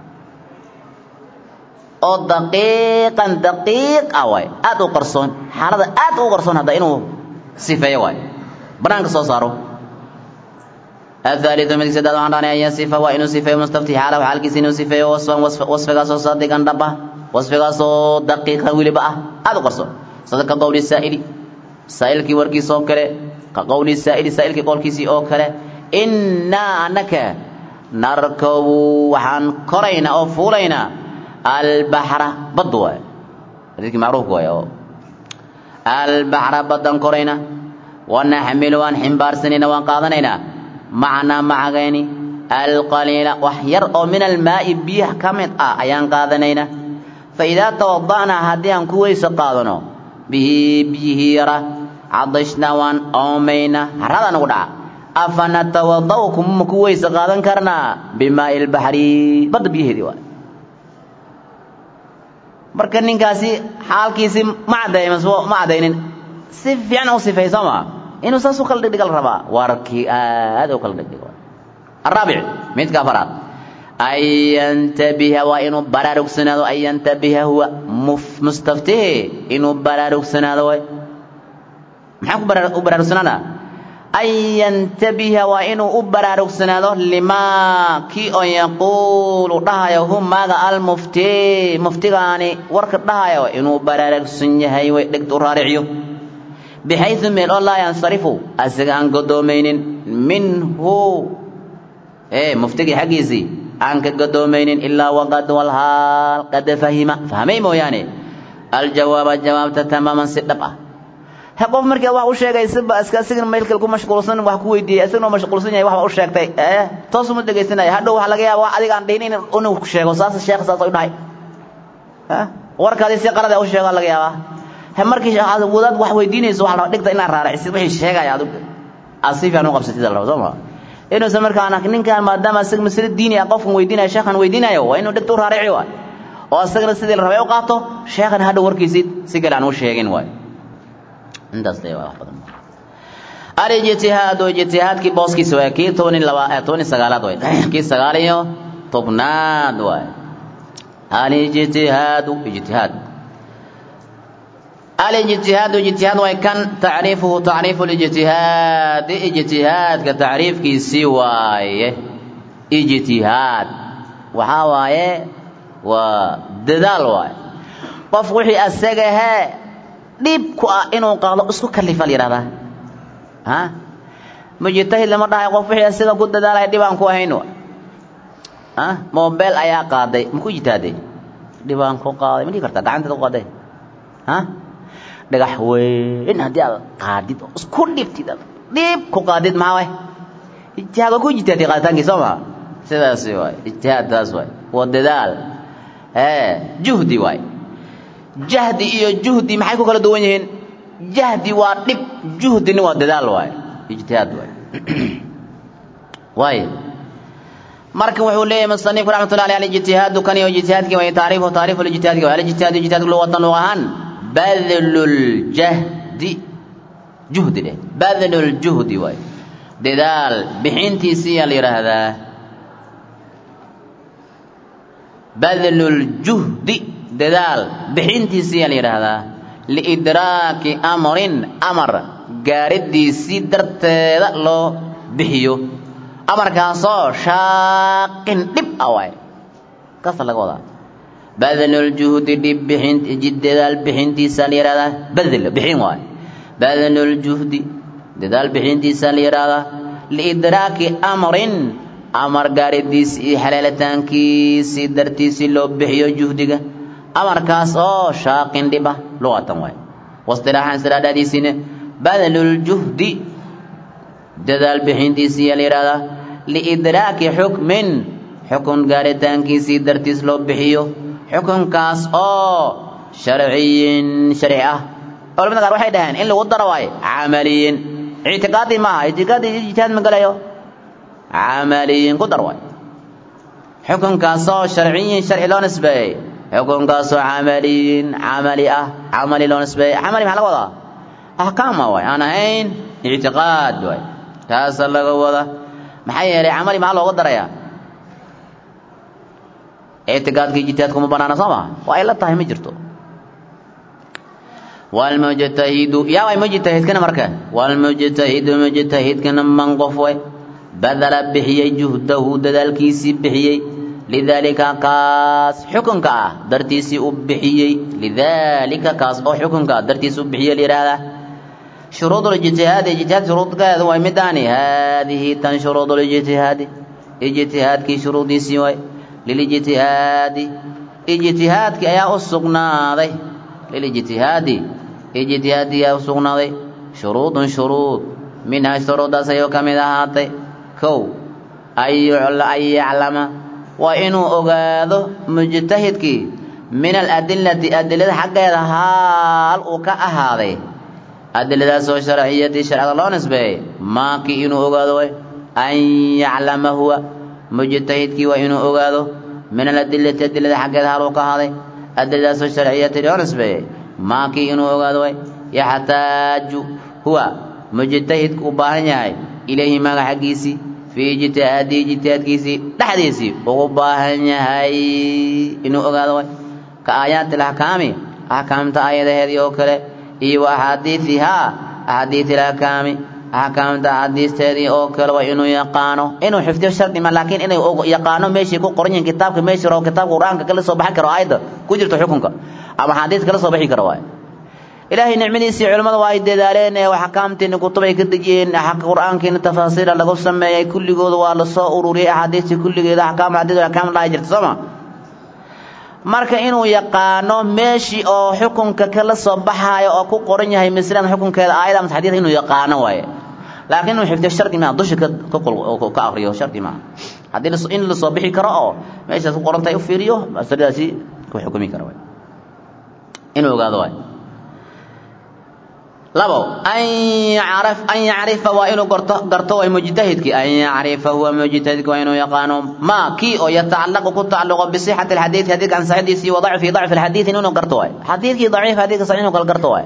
أو دقيقا دقيق أواي أدو قرصون حالة أدو قرصون هذا إنه صفة واي برانك صوصارو الثالث من سيدات عندنا أي صفة وإنه صفة مستفتي حالة وحال كيسينه صفة وصفة صادقا طبعا وصفة دقيقا ولي بقى أدو قرصون صدق قول السائل سائل كي وركي صوكره كقول السائل كقول كيسي أو كله إنا أنك نركب وحن كرينا أو فولينا البحر بدوه هذيك معروف قوي البحر بدن كرينا ونحمل ونحمبار سنين وانقاذنا معنا مع غيني القليل وحير أو من الماء بيه كمت أيان قاذنينا فإذا توضعنا هديان كويس قاذنا به يرى عضشنا وان أومينا هذا نقول أفنتوضأكم مكويس قادن كرنا بماء البحر بد بيه ديوان مركنين كاسي حال كيسي ما عدين سيف يعني وصفه سما إنه ساسو قلدك الربا واركي هذا وقلدك الرابع ميت كفرات أن ينتبه وإنه برارك سنادو أن ينتبه هو مستفتيه إنه برارك سنادو محاكو برارك سنادا أن ينتبه وإنه برارك سنادو لما كي أن يقول رهايا هم ماذا المفتي مفتغاني ورك رهايا وإنه برارك سنيهي ويدكتور رارعيو بحيث من الله ينصرفوا أسيقان قدومين منه مفتقي حقيسي عنك قدومين إلا وقد والحال قد فهمي موياني الجواب تماما سدبا هقوم مركي wax u sheegay sibba aska sigin mailka ku mashquulsan wax ku weydiiyay asagoo mashquulsan yahay wax u sheegtay toos uma dhageysanay hadhow wax laga yaabo adiga aan dheenin inuu ku sheego saas sheekh saas u dhahay warkaadi si qarada u sheego laga yaabaa markii aad wadaad wax weydiinayso wax la dhigta in aan raaraysid wixii sheegay aad asiif aan u qabsatid la rabo inuu samarkaana ninkan maadaama asag mas'ala diini ah qofkan weydiinaya sheekhan weydiinayo waa inuu dhigto raarici waa oo asagna sidii la rabay u qaato sheekhan hadhow warkiisid si kale aan u sheegin waay intaas day wax badan الاجتهاد كي بوسكي سوا كي توني سغالات واي كي سغاليو طبناد واي الاجتهاد واي كان تعريف الاجتهاد كتعريف كي سواي اجتهاد وحاواي وددال واي قف وحي اسغه ديبكو انو قادو اسكو كليفا ليرادا مجتهد لما دحay qof wixii asiga ku dadaalay dibaan ku hayno mobile ayaa qaaday ma ku jitaaday dibaan ku qaaday ma kartaa gacanta ku qaaday dhagax weyn hadii aad qaadid isku dhibtid dib ku qaadid ma way ijaaga ku jitaaday qaataanki Soomaa sidaas way ijtihaadaas way waa dadaal juhdi way jahdi iyo juhdi maxay ku kala duwan yihiin jahdi waa dib juhdina waa dadaal way ijtihaad way marka wuxuu leeyahay musannif raxmatullaahi alayhi ijtihaad kan iyo ijtihaadki way taariif al-ijtihaad wa al-ijtihaad lughatan lugahan badlul jahdi juhdi badlul juhdi way dadaal bixintiisa la yiraahdaa badlul juhdi dadaal bixintiisa la yiraahdaa liidraaki amr gaaridiisi darteeda loo bixiyo amarkaasoo shaaqin dhib away kaas laga wadaa badalul juhdi dhib bixin dadaal bixintiisa la yiraahdaa badal bixin waay badalul juhdi dadaal bixintiisa la yiraahdaa liidraaki amar gaaridiisi xalaalataankiisi dartiisi loo bixiyo juhdiga amarkaas oo shaaqin dhiba luqatan way wastilaahan siraadadiisina badalul juhdi dadaal bixintiisi la yiraahdaa liidraaki xukun gaaritaankiisi dartiis loo bixiyo xukunkaas oo sharci ah culimada qaar waxay dhahaan in lagu daro way amaliyin i'tiqaadi ma ijtihaad ma galayo amaliyin ku dar way xukunkaas oo sharci loo nisbeeyay xukunkaas oo amali loo nisbeeyay amali maxaa laga wadaa ahkaam way aan ahayn i'tiqaad way taas laga wada maxay yeelay amali ma looga daraya اعتقادك ijtihaad kuma banaana sama waa ila tahay ma jirto wal mujtahid ya way mujtahid kana marka wal mujtahid kana man qof way badala bixiyay juhdahu dadalkiisi bixiyay lidalika kaas xukunka dartiisi u bixiyay lidalika kaas oo xukunka dartiisi u bixiyay liraada شروط الاجتهاد شروط كذا ومداني هذه تن شروط الاجتهاد كي شروط سوى للاجتهاد كي يا اسقناده للاجتهاد يا اسقناده شروط منها شروط سيو كمدهات كو اي يعلم وانه اوغاده مجتهد كي من الادله حقها حال او كاهاده أدلة شرعية شرع الله نسبه ما كي إنه أقاده أن يعلم هو مجتهد كي وإنه أقاده من الأدلة حقها روكا هذه أدلة شرعية نسبه ما كي إنه أقاده يحتاج هو مجتهد كبارنيا إليه ما حقيسي في اجتهاد كيسي دحديسي وباهن هاي إنه أقاله كآيات الأحكام أحكام تآيات هذه أوكله وأحاديثها أحاديث الأحكام أحكام تحديث هذه أوكله وإنه يقانو إنه حفظ الشرط ما لكن إنه يقانو ماشي يكون قرآن كتاب ماشي رو كتاب قرآن كل صباح كروايد كجرت حكمك أما حديث كل صباح كروايد إلهي نعمني سي علماء وايد دارين وحكامتي كتبي كدجين حق قرآن كين تفاسير لغو سمي كل جود والصور أحاديث كل جود أحكام حديث أحكام لا يجري سما marka inuu yaqaano meeshi oo xukunka kala soo baxayo oo ku qoran yahay misran xukunkeeda aayada ama xadiis inuu yaqaano waaye laakiin uu xifdiyo sharti ma dusha ka aqriyo sharti ma hadii in la soo bixi karo oo meesha ku qoran tahay u fiiriyo mas'aladaasi ku xukumi karo waaye inuu ogaado waaye لبو أن يعرف وإنه قرطه ومجتهدك أن يعرف هو مجتهدك وإنه يقانو ما كي أو يتعلق كتعلق بصحة الحديث هذيك عن صحيح وضعف ضعف الحديث إنه قرطه حديثك ضعيف هذيك صحيح قال قرطه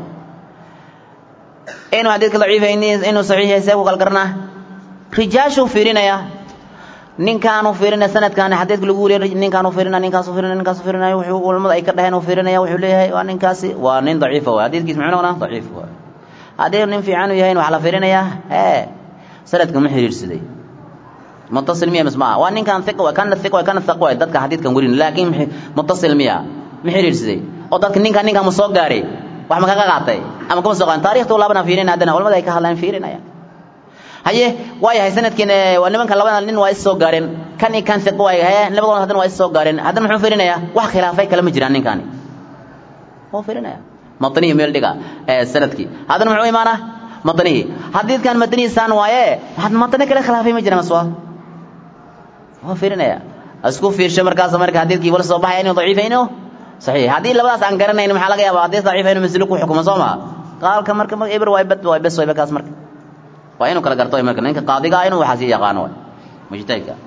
إنه حديثك ضعيف إنه صحيح يساوي قال قرناه رجاشوا فيرنا يا نين كانوا فيرنا سنة كان حديث لقول نين كانوا فيرنا نين كاسوا فيرنا نين كاسوا فيرنا والمضى يكره هنا فيرنا يا وحليه وانين كاسي وانين ضعيفه وحديثك يسمعونه ولا ضعيف هذا ننفي عنه يهين وعلى فيرنا يا سندكم محرير سدي متصل 100 مسمع وان كان ثقه وكان الثقه وكان الثقه ددك حديث كان غورين لكن متصل 100 محرير سدي او ددك نين كان سو غاري wax ma ka qaatay ama kuma soo qaan taariikhda labana fiirina hadana walmada ay ka hadlaan fiirinaya haye way hay sanadkeen waa nimanka labada nin waa soo gaareen kan ثقه way labadooda hadana waa soo gaareen hadana muxuu fiirinaya wax khilaafay kala ma jiraan ninkani oo fiirinaya مطنيه ميل دغا سندكي هذا نوع ايمانه مطنيه حديث كان مطنيه سان وايه حد مطنيه كلا خلافي ما جرى مسوا هو فيرنيا اسكو فير شمركا سمركا حديثكي ولا سو بخاي انه ضعيفينه صحيح هذه لباس ان غرنين ما لغا يابا حديث ضعيفين مسلكو حكم سوما قال كمركا ابر واي بس واي بكاس مركا وانه كلا غرتو مركا نينك قاضيغا انه waxa si yaqaan mujtahidka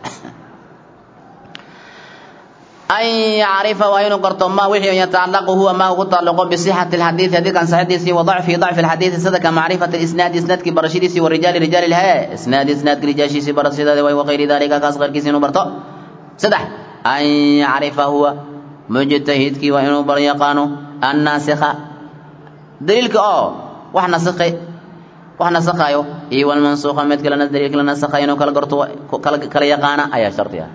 أن يعرف وإنه قرطه ما وحي يتعلق هو ما هو تعلق بصحة الحديث هذيك عن صحته وضعف الحديث صدق معرفة الإسناد إسناد كبرشيدي والرجال رجال الهاء إسناد رجاشي برشيدي وغير ذلك كأصغر كيسين برطه صدق أن يعرف هو مجتهد كي وإنه بريقانه الناسخ دليلك وحنا سخايو إيه والمنسوخ مد كلنا دليل كلنا سخاينو كلا قرطه كلا يقانا أي شرطها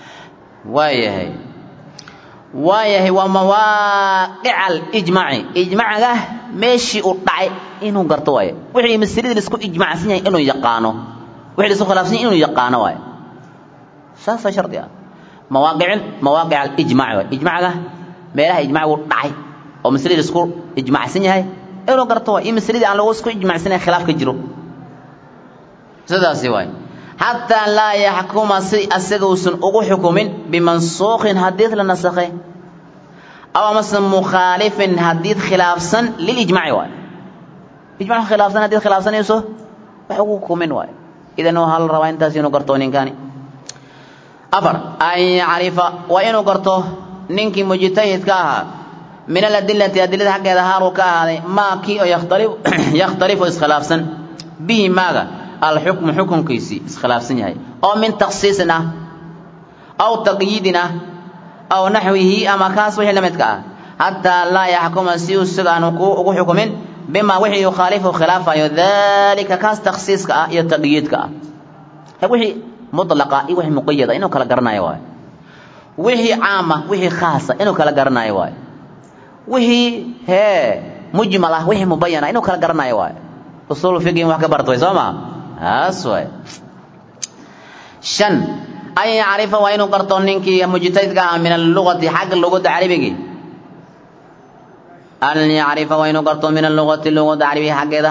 waayahay waa mawaaqical ijmaaciga meeshii uu dhacay inuu garto waaye wixii mas'alada isku ijmaacsan yahay inuu yaqaano wixii isku khilaafsan inuu yaqaano waaye saasa shartiya mawaaqical ijmaac waaye ijmaaciga meelaha ijmaacigu dhacay oo mas'alada isku ijmaacsan yahay inuu garto waaye mas'alada aan lagu isku ijmaacsan yahay khilaaf ka jiro sidaasi waaye حتى لا يحكم أسجوس أو حكم بمنسوخ حديث لنسخه أو مثلا مخالف حديث خلافا للإجماع واي إجماع خلافا حديث خلافا يوسف وحقوقكم من واي إذا نو هل روين تاسينو قرطونين كاني أفر أن يعرف وإنو قرطو ننكي مجتهد كاها من الأدلة أدلة حق يظهر كاها ما كي يختلف إسخلافا به ماذا الحكم حكم كيسي اسخلاف سنياي او من تخصيصنا او تقييدنا او نحوه اما كاس وحي لمدك حتى لا يحكم سيو سغانو او حكمين بما وحي يخالف خلافه ذلك كاس تخصيصك يا تقييدك وحي مطلقه اي وحي مقيده انه كلا غرناي واي وحي عامه وحي خاصه انه كلا غرناي واي وحي مجمله وحي مبينه انه كلا غرناي واي اصول فقه wax ka bartay sooma asway shan ay yaarifa wa inuu qarto ninkii mujtahidka min al-lughati haq lughada arabigi an yaarifa wa inuu qarto min al-lughati lughada arabiga haqeeda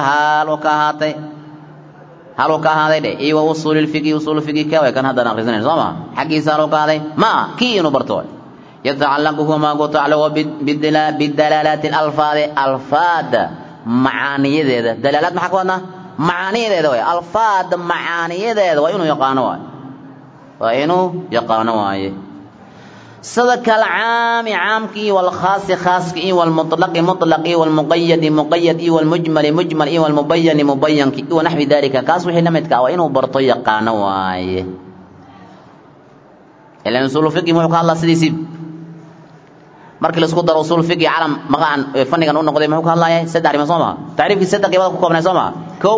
halo ka haday iyo usul al-fiqh ka way kan hadana akhrisanay sooma haqiisa halo ka haday ma kii inuu barto yata'allaqu ma qata'ala bid-dalalat al-alfad macaaniyadeeda dalaalaad maxaa ku wadnaa macaaniyadeeda way alfaad macaaniyadeeda waa inuu yaqaano waaye صدق العام عامكي والخاص خاصكي والمطلق مطلقي والمقيد مقيدي والمجمل مجملي والمبين مبينكي ونحو ذلك كاس وحي نمتك وإنه برطي قانواي إلا نسول فقه محوك الله سيدي سيب markii la isku daro usul fiqi calam maqaan fanigan uu noqday muxuu ka hadlaayay saddex rimo Soomaa taariifki saddex qeybood ku koobnaa Soomaa kow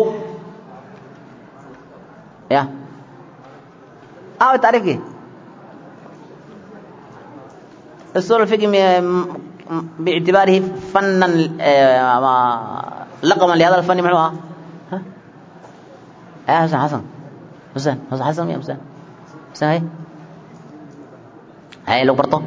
ya taariifki usul fiqi باعتباره فنا لقما لهذا الفن محوها ها حسن يا حسن هاي لو برطو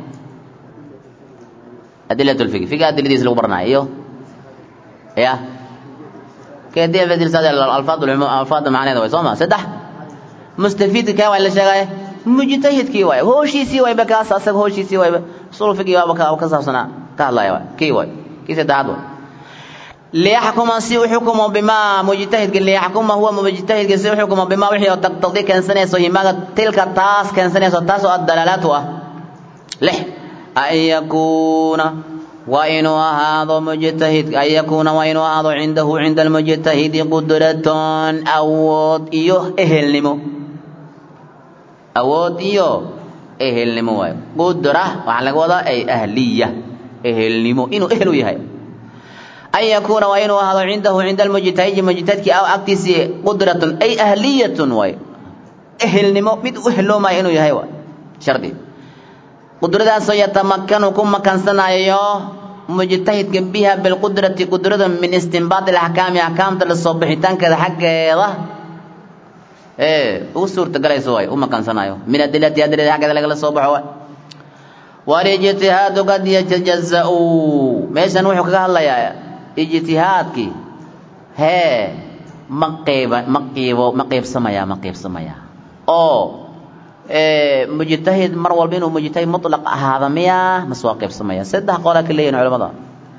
أدلة الفقه فقه أدلة ديس لو برنا إيوه يا كده بدل سادة الألفاظ المعانية ده ويسمع سدح مستفيد كي ولا شيء مجتهد كي واي هو شيء سوى بكاس أسق هو شيء سوى صور فقه وبكا وكسر صنع كهلا يا كي واي كي سدعوا ليحكم سوى حكم بما مجتهد قال ليحكم هو مجتهد قال سوى حكم بما وحي تقتضي كان سنة سوى ما تلك التاس كان سنة سوى تاس الدلالات لح أن يكون وإن هذا مجتهد أن يكون وإن هذا عنده عند المجتهد قدرة أود إيوه إهلمو قدرة وعلى قوضة أي أهلية إهلمو إنه إهلو يهي أن يكون وإن هذا عنده عند المجتهد أو أكتسي قدرة أي أهلية وي إهلمو مد أهلو ما إنه يهي شرطي قدرة سيتمكن كم كان سنايو مجتهد بها بالقدرة قدرة من استنباط الأحكام أحكام الصبحتان كذا حق هذا وصورة قلي سوي كان سنايو من الدلة يدري حق هذا الصبح هو والاجتهاد قد يتجزأ ماذا نوحك الله يا اجتهادك هي مقيب سمايا مجتهد مروال بينه مجتهد مطلق هذا مياه مسواقف سمايا سده قولا كليين علماء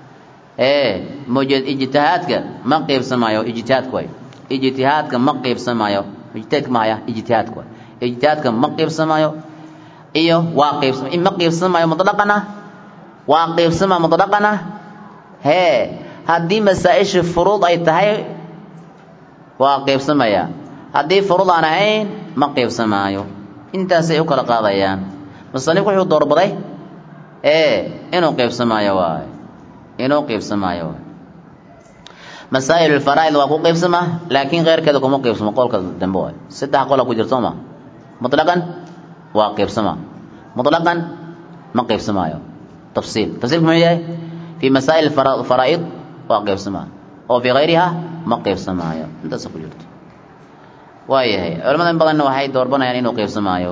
اجتهادك مقيب سمايا اجتهادك مقيب سمايا اجتهادك معايا اجتهادك مقيب سمايا ايوه واقف سمايا مقيب سمايا مطلقنا واقف سمايا مطلقنا هذه مسائل فروض اي تهي واقف سمايا هذه فروض انا عين مقيب سمايا intaas ay u kala qaadayaan musannif wuxuu doorbaday inuu qaybsamayo masaa'il al-faraa'id waa ku qaybsama laakiin qeyrkeeda kuma qaybsamo qolka dambe way saddex qol ku jirto ma mutlaqan waa qaybsama mutlaqan ma qaybsamayo tafsiil muxuu yahay fi masaa'il al-faraa'id waa qaybsama oo fi ghayriha ma qaybsamayo intaas ku jirto waayahay culimada in badan waxay doorbanayaan inuu qaybsamayo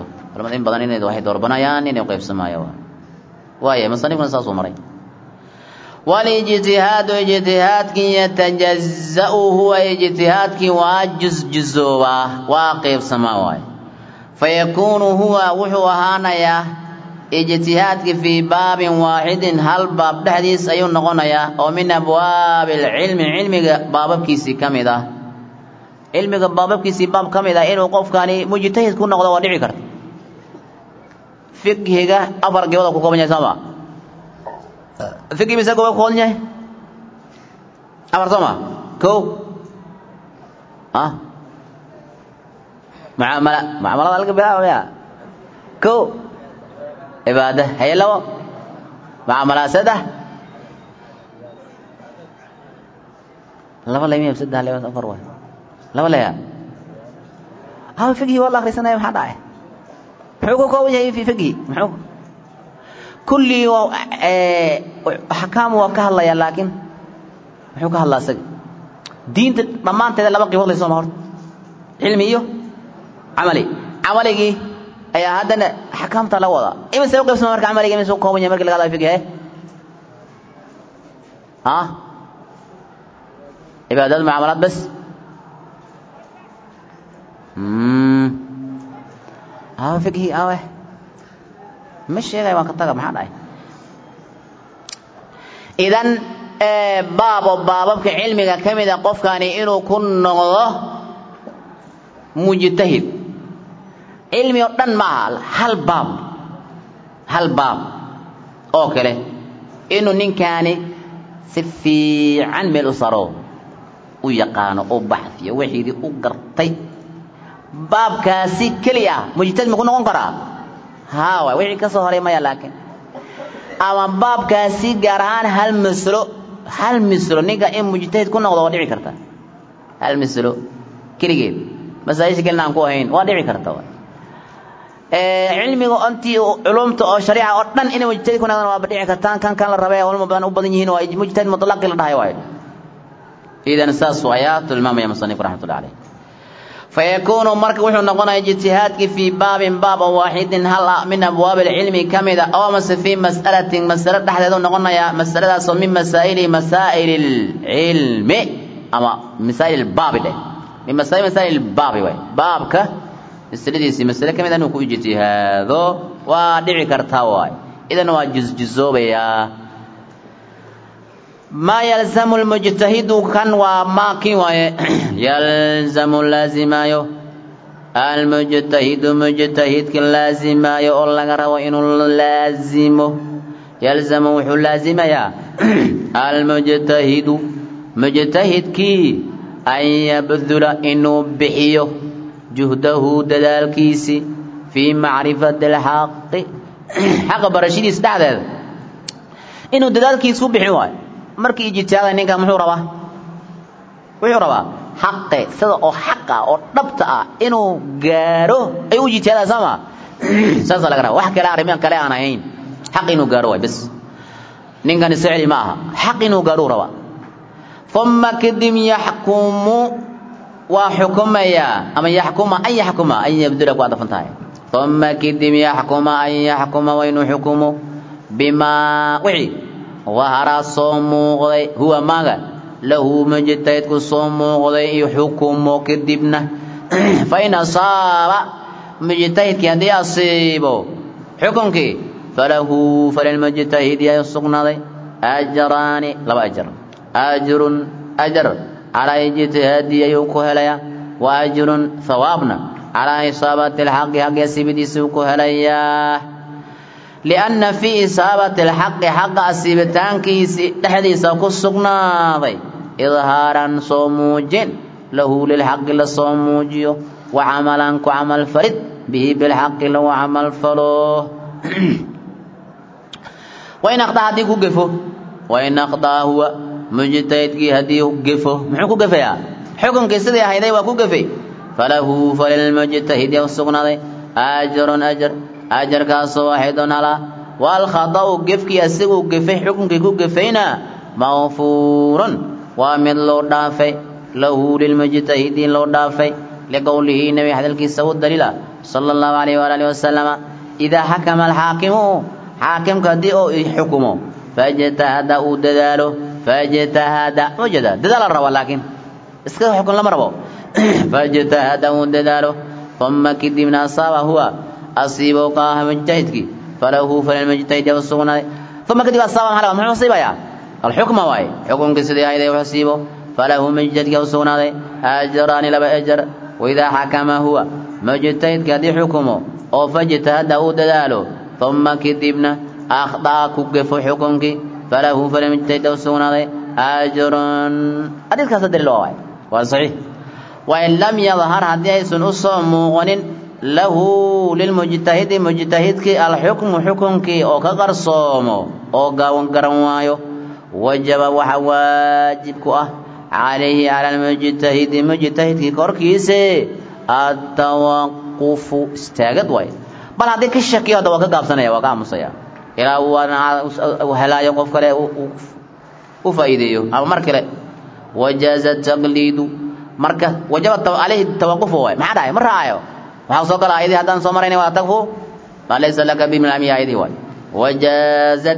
waayahay musannifna saas uu maray والاجتهاد اجتهادك يتجزأ هو اجتهادك واجزوا واقف سماوي فيكون هو وحو هانيا اجتهادك في باب واحد هل باب حديث ايون نغنيا ومن ابواب العلم علمك بابكيسي كميدا علمك بابكيسي باب كميدا انه قفكاني مجتهد كو نقdo waa dhici karta fiqhiga afar geedo ku kooban yahay sama فقه مساق وقول نيه أمر ثما كو معاملة ذلك بها ويا كو عبادة هي لو معاملة سده لا والله يمين بسده عليه أفر واحد لا والله يا هذا فقه والله آخر سنة يوم حد عيه محوكو كو وجهي في فقه محوكو كل أحكام وكهلا يا لكن محو كهلا سج دين ما أنت لا بقي والله سمعت علميه عملي أي هذا حكام تلا وضع إيه سوق بس مرك عملي إيه سوق قوي مرك اللي قال فيك عبادات معاملات بس فقهي مش شيء ما كتاga maxaa dhahay idan baababka cilmiga kamida qofkani inuu ku noqdo mujtahid cilmi oo dhan ma hal baab hal baab oo kale inuu ninkaani si fiican meel u saro u yaqaano oo baxfiyo wixii u gartay baabkaasi kaliya mujtahid ma ku noqon karaa haa way wixii ka soo horay ma laakiin ama baabkaasi gaar ahaan hal mislo ninka in mujtahid ku noqdo waa dhici karta hal mislo kaligeed masaa'il kalena aan ku ahayn waa dhici karta cilmiga antii culumta oo shariica oo dhan inay mujtahid ku noqdaan waa dhici kartaan kan la rabay walma badan u badan yihiin waa mujtahid mutlaq la dhahay waay idan saas waayaat al-imam musannif rahmatullahi alayhi فيكون مرك وحو نقونا اجتهادك في باب واحد هل من أبواب العلم كمذا أو في مسألة تحدث نقونا يا مسألة من مسائل العلم أما مسائل الباب له من مسائل الباب بابك السلديسي مسألة كمذا نكو اجتهاد ودعي كرتاواي إذن هو جزوبيا ما يلزم المجتهد كان وما كي يلزم لازمايو المجتهد كلازمايو الله غرا انه لازمه يلزم وحو لازميا المجتهد مجتهد كي ان يبذل انه بحيو جهده دلالكيسي في معرفة الحق حق برشيدي استعداد انه دلالكيسو بحيو markii ijtihaad ninka muxuu rabaa xaqe sida oo xaqa oo dhabta ah inuu gaaro ay u ijtihaad sama saasa laga rabaa wax kale arrimaha kale aan ahayn xaq inuu gaaro way bas ninkan isicli ma aha xaq inuu gaaro raba thumma kadim yahkumu wa hukmaya ama yahkuma ay yahkuma ay yabdula ku adafantahay thumma kadim yahkuma ay yahkuma wa inuu hukumu bima wihi وهرا صوموغي هو ماغا له مجتهد كصوموغي يحكم كدبنا فإن أصاب مجتهد كي أصيبه حكمك فللمجتهد يسقنا أجران لا أجر على اجتهاد يوكهليا وأجر ثوابنا على إصابة الحق حق يسيبدي سوكهليا لأن في إصابة الحق حق أسيبتان كيس تحديث كسقناضي إظهارا صموج له للحق لصموجيه وعملا كعمل فرد به بالحق لو عمل فلوه وإن أخطأ هديه قفه وإن أخطأ هو مجتهد هديه قفه محكو قفه حكم كسده هيدي وكو قفه فللمجتهد يوسقناضي أجر كاسو واحد على والخطأ قفك يسيقو قفه حكمك كو قفينا مغفور ومن لو دافي له للمجتهدين لو دافي لقوله نبي حدث الكيسة الدليل صلى الله عليه وآله وسلم إذا حكم الحاكم حاكم كدئو حكمه فاجتهد دلاله فاجتهد وجد دلال الروا لكن اسكت حكم لما ربو فاجتهد دلاله ثم كد من أصابه هو أصيبه قاه مجتهدك فللمجتهد والسغنى ثم كتب الصواب على محمد صيبا الحكم واي حكم كسدي هيدا يحسبه فله مجتهدك والسغنى أجران لبا أجر وإذا حكم هو مجتهدك هذه حكمه أو فاجتهد دلاله ثم كتبنا أخطأ كقف حكمك فللمجتهد والسغنى أجر حديث كسدر الله وصحيح وإن لم يظهر حديث أصم مغن له للمجتهد مجتهدك الحكم حكمك أو كغرصومه أو قرنوايو وجب وحواجبك عليه على المجتهد مجتهدك كوركيسي التوقف استاغد واي بل هذيك الشكي هذا وكا قابسنيا وكا مسيا الى وهلا يقف كله وفايديو او مركله وجاز التقليد مركه وجب عليه التوقف واي ما داي مرaayo waxa soo kala ayadii hadan soo mareynay waa tagfu balaysa laka bi min ayadii way wajaza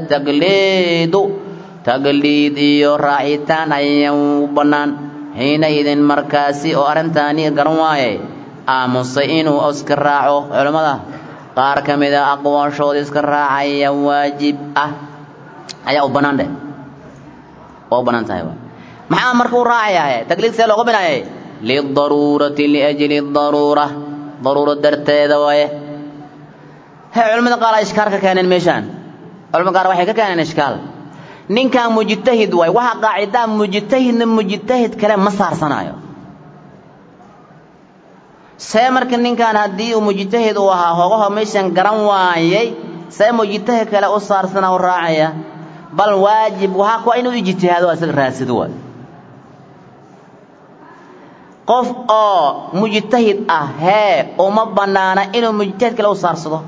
taqlid iyo raacitaan ayuu banaan heena idin markaasi oo arintaani garan waaye aamusay inuu iska raaco culimada qaar kamida aqwaashooda iska raacaya waajib ah ayaa u banaan oo banaan tahay maxaa markuu raacayaa taqlid see looga binaayay lidarurati liajli darura ضرورة درتيدا وايه علماء قال إشكال كان الميشان علماء قال واحد كان إشكال نين كان مجتهد وها قاعدة مجتهد كلام مصار صنايع سامر كنين كان هدي ومجتهد وها ميشان قرن وايي سام مجتهد كلا أصار صنايع الراعية بل واجب وها كو إنه يجتهد واسق راسدوا قف مجتهد وما بنانا إنه مجتهد كلا أصار صدا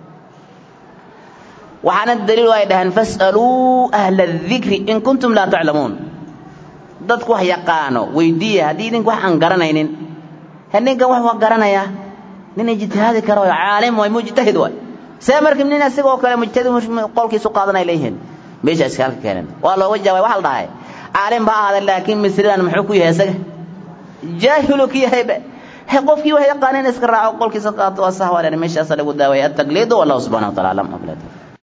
وحنا الدليل وايدهن فاسألوا أهل الذكر إن كنتم لا تعلمون dadku wax yaqaano weydiiya hadii idinku wax aan garanaynin hanninka wax garanaya nin ijtihaadi karo caalim way mujtahid way saamarkim nin asagoo kale mujtahid qolkiisu qaadanay leeyahay meesha iskaalka keenan waa loo jawaabay waxa la dhahay caalim baa ahayd laakiin misridan muxuu ku yahay asaga jaahilu ki yahay qofkii wax yaqaaneen iska raaco qolkiisa qaato waa sahwa meesha asal ugu daaway at-taqlid wallahu subhanahu wa ta'ala alam